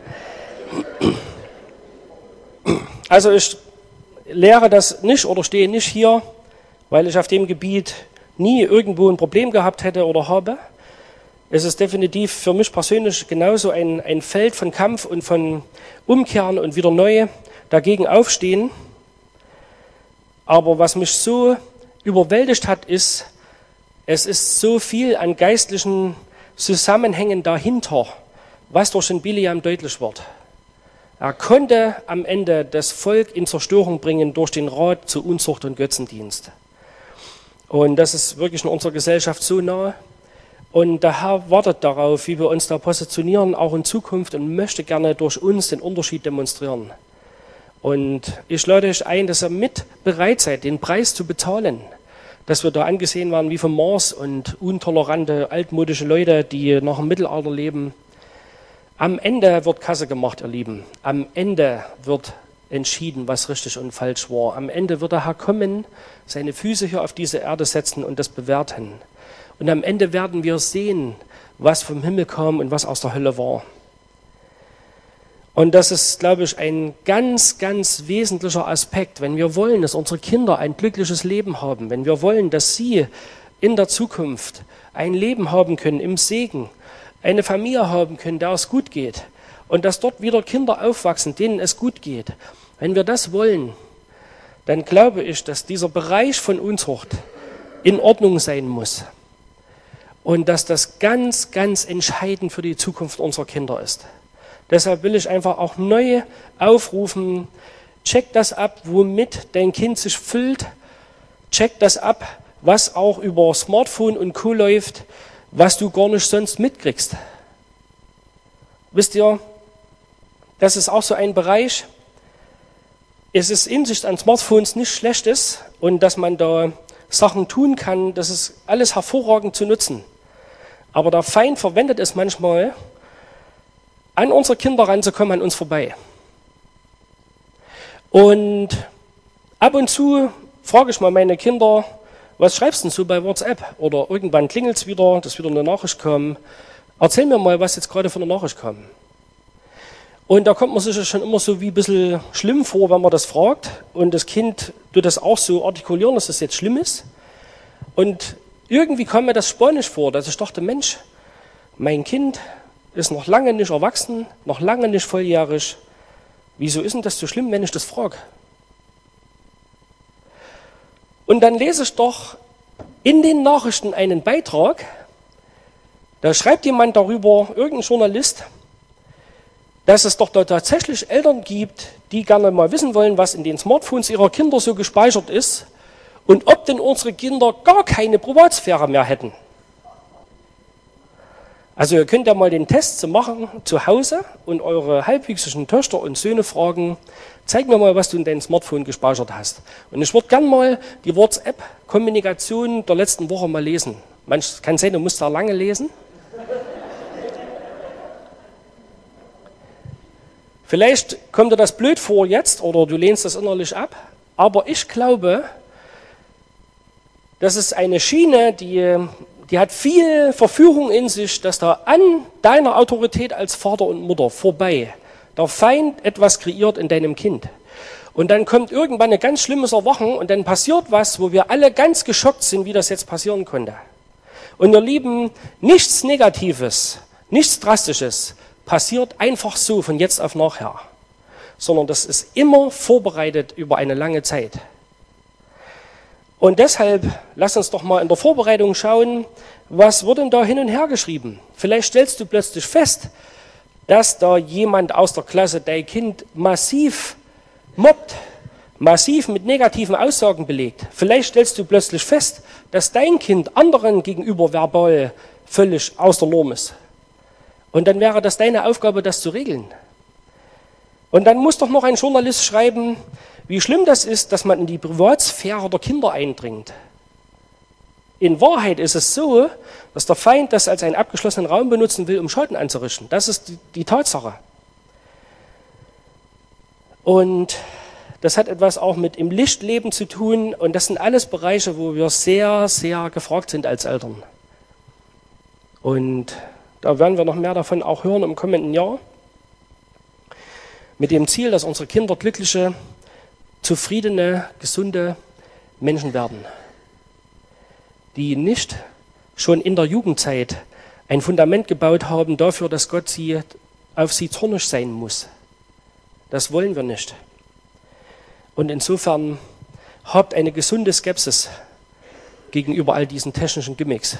Also ich lehre das nicht oder stehe nicht hier, weil ich auf dem Gebiet nie irgendwo ein Problem gehabt hätte oder habe. Es ist definitiv für mich persönlich genauso ein Feld von Kampf und von Umkehren und wieder neu dagegen aufstehen. Aber was mich so überwältigt hat, ist, es ist so viel an geistlichen Zusammenhängen dahinter, was durch den Biliam deutlich wird. Er konnte am Ende das Volk in Zerstörung bringen durch den Rat zu Unzucht und Götzendienst. Und das ist wirklich in unserer Gesellschaft so nah. Und der Herr wartet darauf, wie wir uns da positionieren, auch in Zukunft, und möchte gerne durch uns den Unterschied demonstrieren. Und ich lade euch ein, dass ihr mit bereit seid, den Preis zu bezahlen, dass wir da angesehen werden wie vom Mars und untolerante, altmodische Leute, die nach dem Mittelalter leben. Am Ende wird Kasse gemacht, ihr Lieben. Am Ende wird entschieden, was richtig und falsch war. Am Ende wird der Herr kommen, seine Füße hier auf diese Erde setzen und das bewerten. Und am Ende werden wir sehen, was vom Himmel kam und was aus der Hölle war. Und das ist, glaube ich, ein ganz, ganz wesentlicher Aspekt, wenn wir wollen, dass unsere Kinder ein glückliches Leben haben, wenn wir wollen, dass sie in der Zukunft ein Leben haben können im Segen, eine Familie haben können, der es gut geht, und dass dort wieder Kinder aufwachsen, denen es gut geht. Wenn wir das wollen, dann glaube ich, dass dieser Bereich von Unzucht in Ordnung sein muss und dass das ganz, ganz entscheidend für die Zukunft unserer Kinder ist. Deshalb will ich einfach auch neu aufrufen, check das ab, womit dein Kind sich füllt, check das ab, was auch über Smartphone und Co. läuft, was du gar nicht sonst mitkriegst. Wisst ihr, das ist auch so ein Bereich. Es ist in sich an Smartphones nicht Schlechtes und dass man da Sachen tun kann, das ist alles hervorragend zu nutzen. Aber der Feind verwendet es manchmal, an unsere Kinder ranzukommen, an uns vorbei. Und ab und zu frage ich mal meine Kinder, was schreibst du denn so bei WhatsApp? Oder irgendwann klingelt es wieder, dass wieder eine Nachricht kam. Erzähl mir mal, was jetzt gerade für eine Nachricht kam. Und da kommt man sich schon immer so wie ein bisschen schlimm vor, wenn man das fragt. Und das Kind tut das auch so artikulieren, dass das jetzt schlimm ist. Und irgendwie kam mir das spanisch vor, dass ich dachte, Mensch, mein Kind ist noch lange nicht erwachsen, noch lange nicht volljährig. Wieso ist denn das so schlimm, wenn ich das frage? Und dann lese ich doch in den Nachrichten einen Beitrag, da schreibt jemand darüber, irgendein Journalist, dass es doch da tatsächlich Eltern gibt, die gerne mal wissen wollen, was in den Smartphones ihrer Kinder so gespeichert ist und ob denn unsere Kinder gar keine Privatsphäre mehr hätten. Also ihr könnt ja mal den Test machen zu Hause und eure halbwüchsigen Töchter und Söhne fragen, zeig mir mal, was du in deinem Smartphone gespeichert hast. Und ich würde gerne mal die WhatsApp-Kommunikation der letzten Woche mal lesen. Manch kann sein, du musst da lange lesen. Vielleicht kommt dir das blöd vor jetzt oder du lehnst das innerlich ab, aber ich glaube, das ist eine Schiene, die hat viel Verführung in sich, dass da an deiner Autorität als Vater und Mutter vorbei der Feind etwas kreiert in deinem Kind. Und dann kommt irgendwann eine ganz schlimmes Erwachen und dann passiert was, wo wir alle ganz geschockt sind, wie das jetzt passieren konnte. Und ihr Lieben, nichts Negatives, nichts Drastisches passiert einfach so von jetzt auf nachher, sondern das ist immer vorbereitet über eine lange Zeit. Und deshalb lass uns doch mal in der Vorbereitung schauen, was wird denn da hin und her geschrieben? Vielleicht stellst du plötzlich fest, dass da jemand aus der Klasse dein Kind massiv mobbt, massiv mit negativen Aussagen belegt. Vielleicht stellst du plötzlich fest, dass dein Kind anderen gegenüber verbal völlig aus der Norm ist. Und dann wäre das deine Aufgabe, das zu regeln. Und dann muss doch noch ein Journalist schreiben, wie schlimm das ist, dass man in die Privatsphäre der Kinder eindringt. In Wahrheit ist es so, dass der Feind das als einen abgeschlossenen Raum benutzen will, um Schaden anzurichten. Das ist die Tatsache. Und das hat etwas auch mit im Lichtleben zu tun. Und das sind alles Bereiche, wo wir sehr, sehr gefragt sind als Eltern. Und da werden wir noch mehr davon auch hören im kommenden Jahr. Mit dem Ziel, dass unsere Kinder glückliche, zufriedene, gesunde Menschen werden, die nicht schon in der Jugendzeit ein Fundament gebaut haben dafür, dass Gott auf sie zornig sein muss. Das wollen wir nicht. Und insofern habt eine gesunde Skepsis gegenüber all diesen technischen Gimmicks.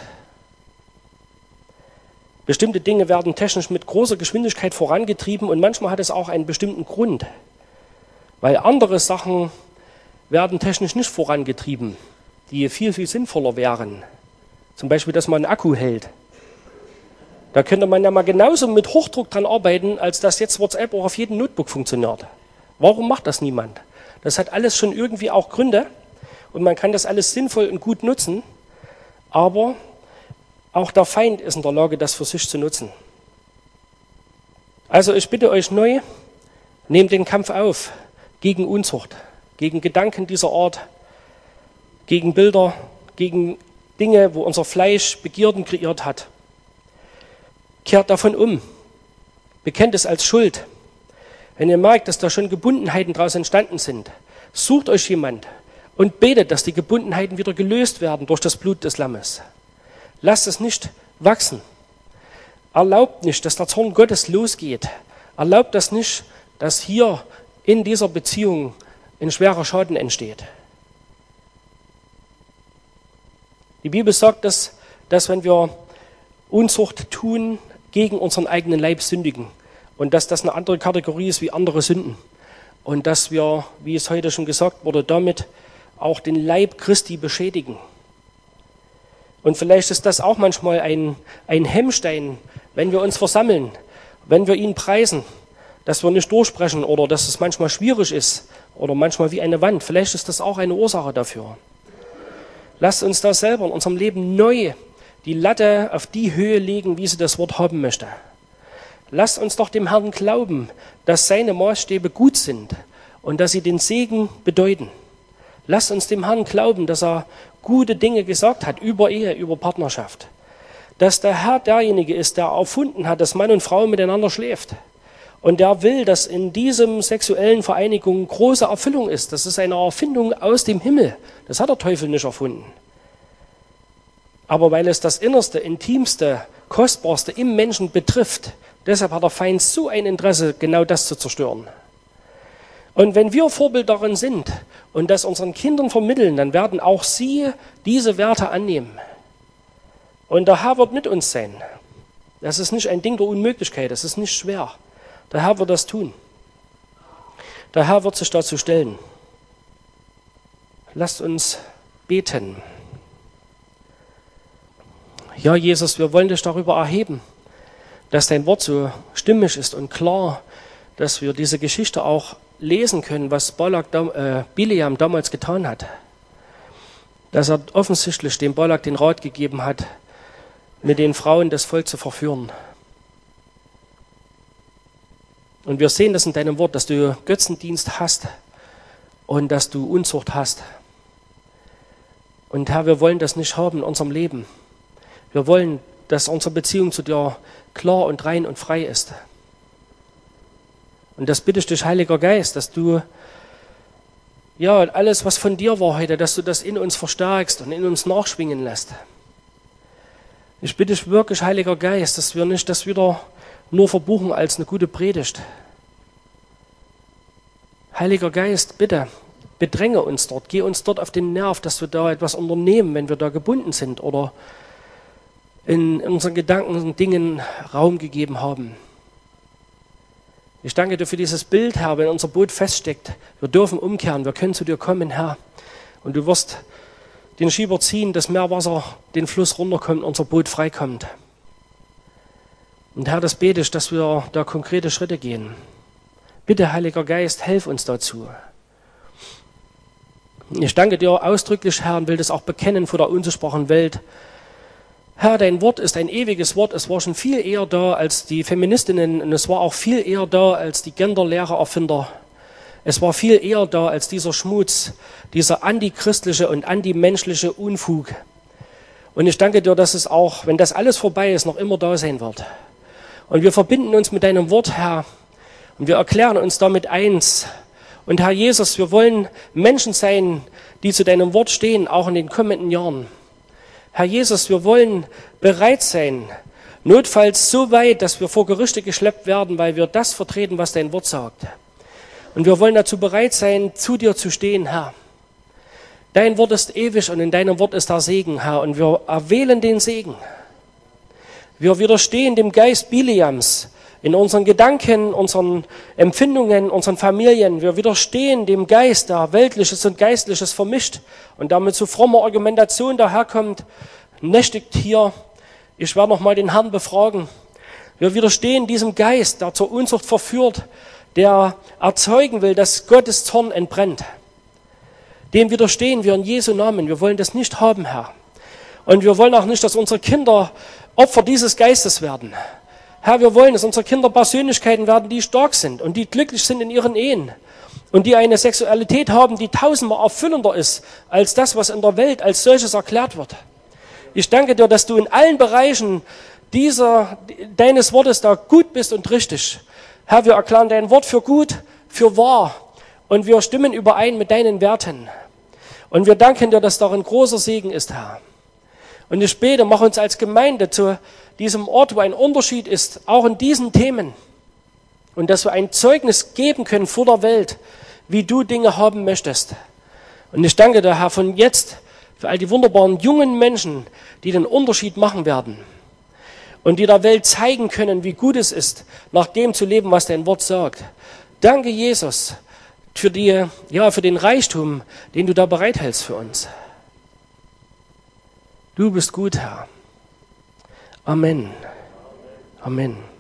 Bestimmte Dinge werden technisch mit großer Geschwindigkeit vorangetrieben und manchmal hat es auch einen bestimmten Grund. Weil andere Sachen werden technisch nicht vorangetrieben, die viel, viel sinnvoller wären. Zum Beispiel, dass man einen Akku hält. Da könnte man ja mal genauso mit Hochdruck dran arbeiten, als dass jetzt WhatsApp auch auf jedem Notebook funktioniert. Warum macht das niemand? Das hat alles schon irgendwie auch Gründe und man kann das alles sinnvoll und gut nutzen, aber auch der Feind ist in der Lage, das für sich zu nutzen. Also ich bitte euch neu, nehmt den Kampf auf gegen Unzucht, gegen Gedanken dieser Art, gegen Bilder, gegen Dinge, wo unser Fleisch Begierden kreiert hat. Kehrt davon um, bekennt es als Schuld. Wenn ihr merkt, dass da schon Gebundenheiten daraus entstanden sind, sucht euch jemand und betet, dass die Gebundenheiten wieder gelöst werden durch das Blut des Lammes. Lasst es nicht wachsen. Erlaubt nicht, dass der Zorn Gottes losgeht. Erlaubt das nicht, dass hier in dieser Beziehung ein schwerer Schaden entsteht. Die Bibel sagt, dass wenn wir Unzucht tun, gegen unseren eigenen Leib sündigen und dass das eine andere Kategorie ist wie andere Sünden und dass wir, wie es heute schon gesagt wurde, damit auch den Leib Christi beschädigen. Und vielleicht ist das auch manchmal ein Hemmstein, wenn wir uns versammeln, wenn wir ihn preisen, dass wir nicht durchsprechen oder dass es manchmal schwierig ist oder manchmal wie eine Wand. Vielleicht ist das auch eine Ursache dafür. Lasst uns da selber in unserem Leben neu die Latte auf die Höhe legen, wie sie das Wort haben möchte. Lasst uns doch dem Herrn glauben, dass seine Maßstäbe gut sind und dass sie den Segen bedeuten. Lasst uns dem Herrn glauben, dass er gute Dinge gesagt hat über Ehe, über Partnerschaft. Dass der Herr derjenige ist, der erfunden hat, dass Mann und Frau miteinander schläft. Und der will, dass in diesem sexuellen Vereinigung große Erfüllung ist. Das ist eine Erfindung aus dem Himmel. Das hat der Teufel nicht erfunden. Aber weil es das Innerste, Intimste, Kostbarste im Menschen betrifft, deshalb hat der Feind so ein Interesse, genau das zu zerstören. Und wenn wir Vorbild darin sind und das unseren Kindern vermitteln, dann werden auch sie diese Werte annehmen. Und der Herr wird mit uns sein. Das ist nicht ein Ding der Unmöglichkeit, das ist nicht schwer. Der Herr wird das tun. Der Herr wird sich dazu stellen. Lasst uns beten. Ja, Jesus, wir wollen dich darüber erheben, dass dein Wort so stimmig ist und klar, dass wir diese Geschichte auch lesen können, was Bileam damals getan hat. Dass er offensichtlich dem Balak den Rat gegeben hat, mit den Frauen das Volk zu verführen. Und wir sehen das in deinem Wort, dass du Götzendienst hast und dass du Unzucht hast. Und Herr, wir wollen das nicht haben in unserem Leben. Wir wollen, dass unsere Beziehung zu dir klar und rein und frei ist. Und das bitte ich dich, Heiliger Geist, dass du ja alles, was von dir war heute, dass du das in uns verstärkst und in uns nachschwingen lässt. Ich bitte dich wirklich, Heiliger Geist, dass wir nicht das wieder nur verbuchen als eine gute Predigt. Heiliger Geist, bitte, bedränge uns dort, geh uns dort auf den Nerv, dass wir da etwas unternehmen, wenn wir da gebunden sind oder in unseren Gedanken und Dingen Raum gegeben haben. Ich danke dir für dieses Bild, Herr, wenn unser Boot feststeckt. Wir dürfen umkehren, wir können zu dir kommen, Herr. Und du wirst den Schieber ziehen, dass Meerwasser den Fluss runterkommt, unser Boot freikommt. Und Herr, das bete ich, dass wir da konkrete Schritte gehen. Bitte, Heiliger Geist, helf uns dazu. Ich danke dir ausdrücklich, Herr, und will das auch bekennen vor der unsichtbaren Welt. Herr, dein Wort ist ein ewiges Wort. Es war schon viel eher da als die Feministinnen und es war auch viel eher da als die Genderlehre-Erfinder. Es war viel eher da als dieser Schmutz, dieser antichristliche und antimenschliche Unfug. Und ich danke dir, dass es auch, wenn das alles vorbei ist, noch immer da sein wird. Und wir verbinden uns mit deinem Wort, Herr, und wir erklären uns damit eins. Und Herr Jesus, wir wollen Menschen sein, die zu deinem Wort stehen, auch in den kommenden Jahren. Herr Jesus, wir wollen bereit sein, notfalls so weit, dass wir vor Gerichte geschleppt werden, weil wir das vertreten, was dein Wort sagt. Und wir wollen dazu bereit sein, zu dir zu stehen, Herr. Dein Wort ist ewig und in deinem Wort ist der Segen, Herr. Und wir erwählen den Segen. Wir widerstehen dem Geist Bileams in unseren Gedanken, unseren Empfindungen, unseren Familien. Wir widerstehen dem Geist, der Weltliches und Geistliches vermischt und damit zu frommer Argumentation daherkommt, nächtigt hier. Ich werde noch mal den Herrn befragen. Wir widerstehen diesem Geist, der zur Unzucht verführt, der erzeugen will, dass Gottes Zorn entbrennt. Dem widerstehen wir in Jesu Namen. Wir wollen das nicht haben, Herr. Und wir wollen auch nicht, dass unsere Kinder Opfer dieses Geistes werden. Herr, wir wollen, dass unsere Kinder Persönlichkeiten werden, die stark sind und die glücklich sind in ihren Ehen und die eine Sexualität haben, die tausendmal erfüllender ist als das, was in der Welt als solches erklärt wird. Ich danke dir, dass du in allen Bereichen deines Wortes da gut bist und richtig. Herr, wir erklären dein Wort für gut, für wahr und wir stimmen überein mit deinen Werten. Und wir danken dir, dass darin großer Segen ist, Herr. Und ich bete, mach uns als Gemeinde zu diesem Ort, wo ein Unterschied ist, auch in diesen Themen. Und dass wir ein Zeugnis geben können vor der Welt, wie du Dinge haben möchtest. Und ich danke dir, Herr, von jetzt für all die wunderbaren jungen Menschen, die den Unterschied machen werden. Und die der Welt zeigen können, wie gut es ist, nach dem zu leben, was dein Wort sagt. Danke, Jesus, für den Reichtum, den du da bereithältst für uns. Du bist gut, Herr. Amen. Amen.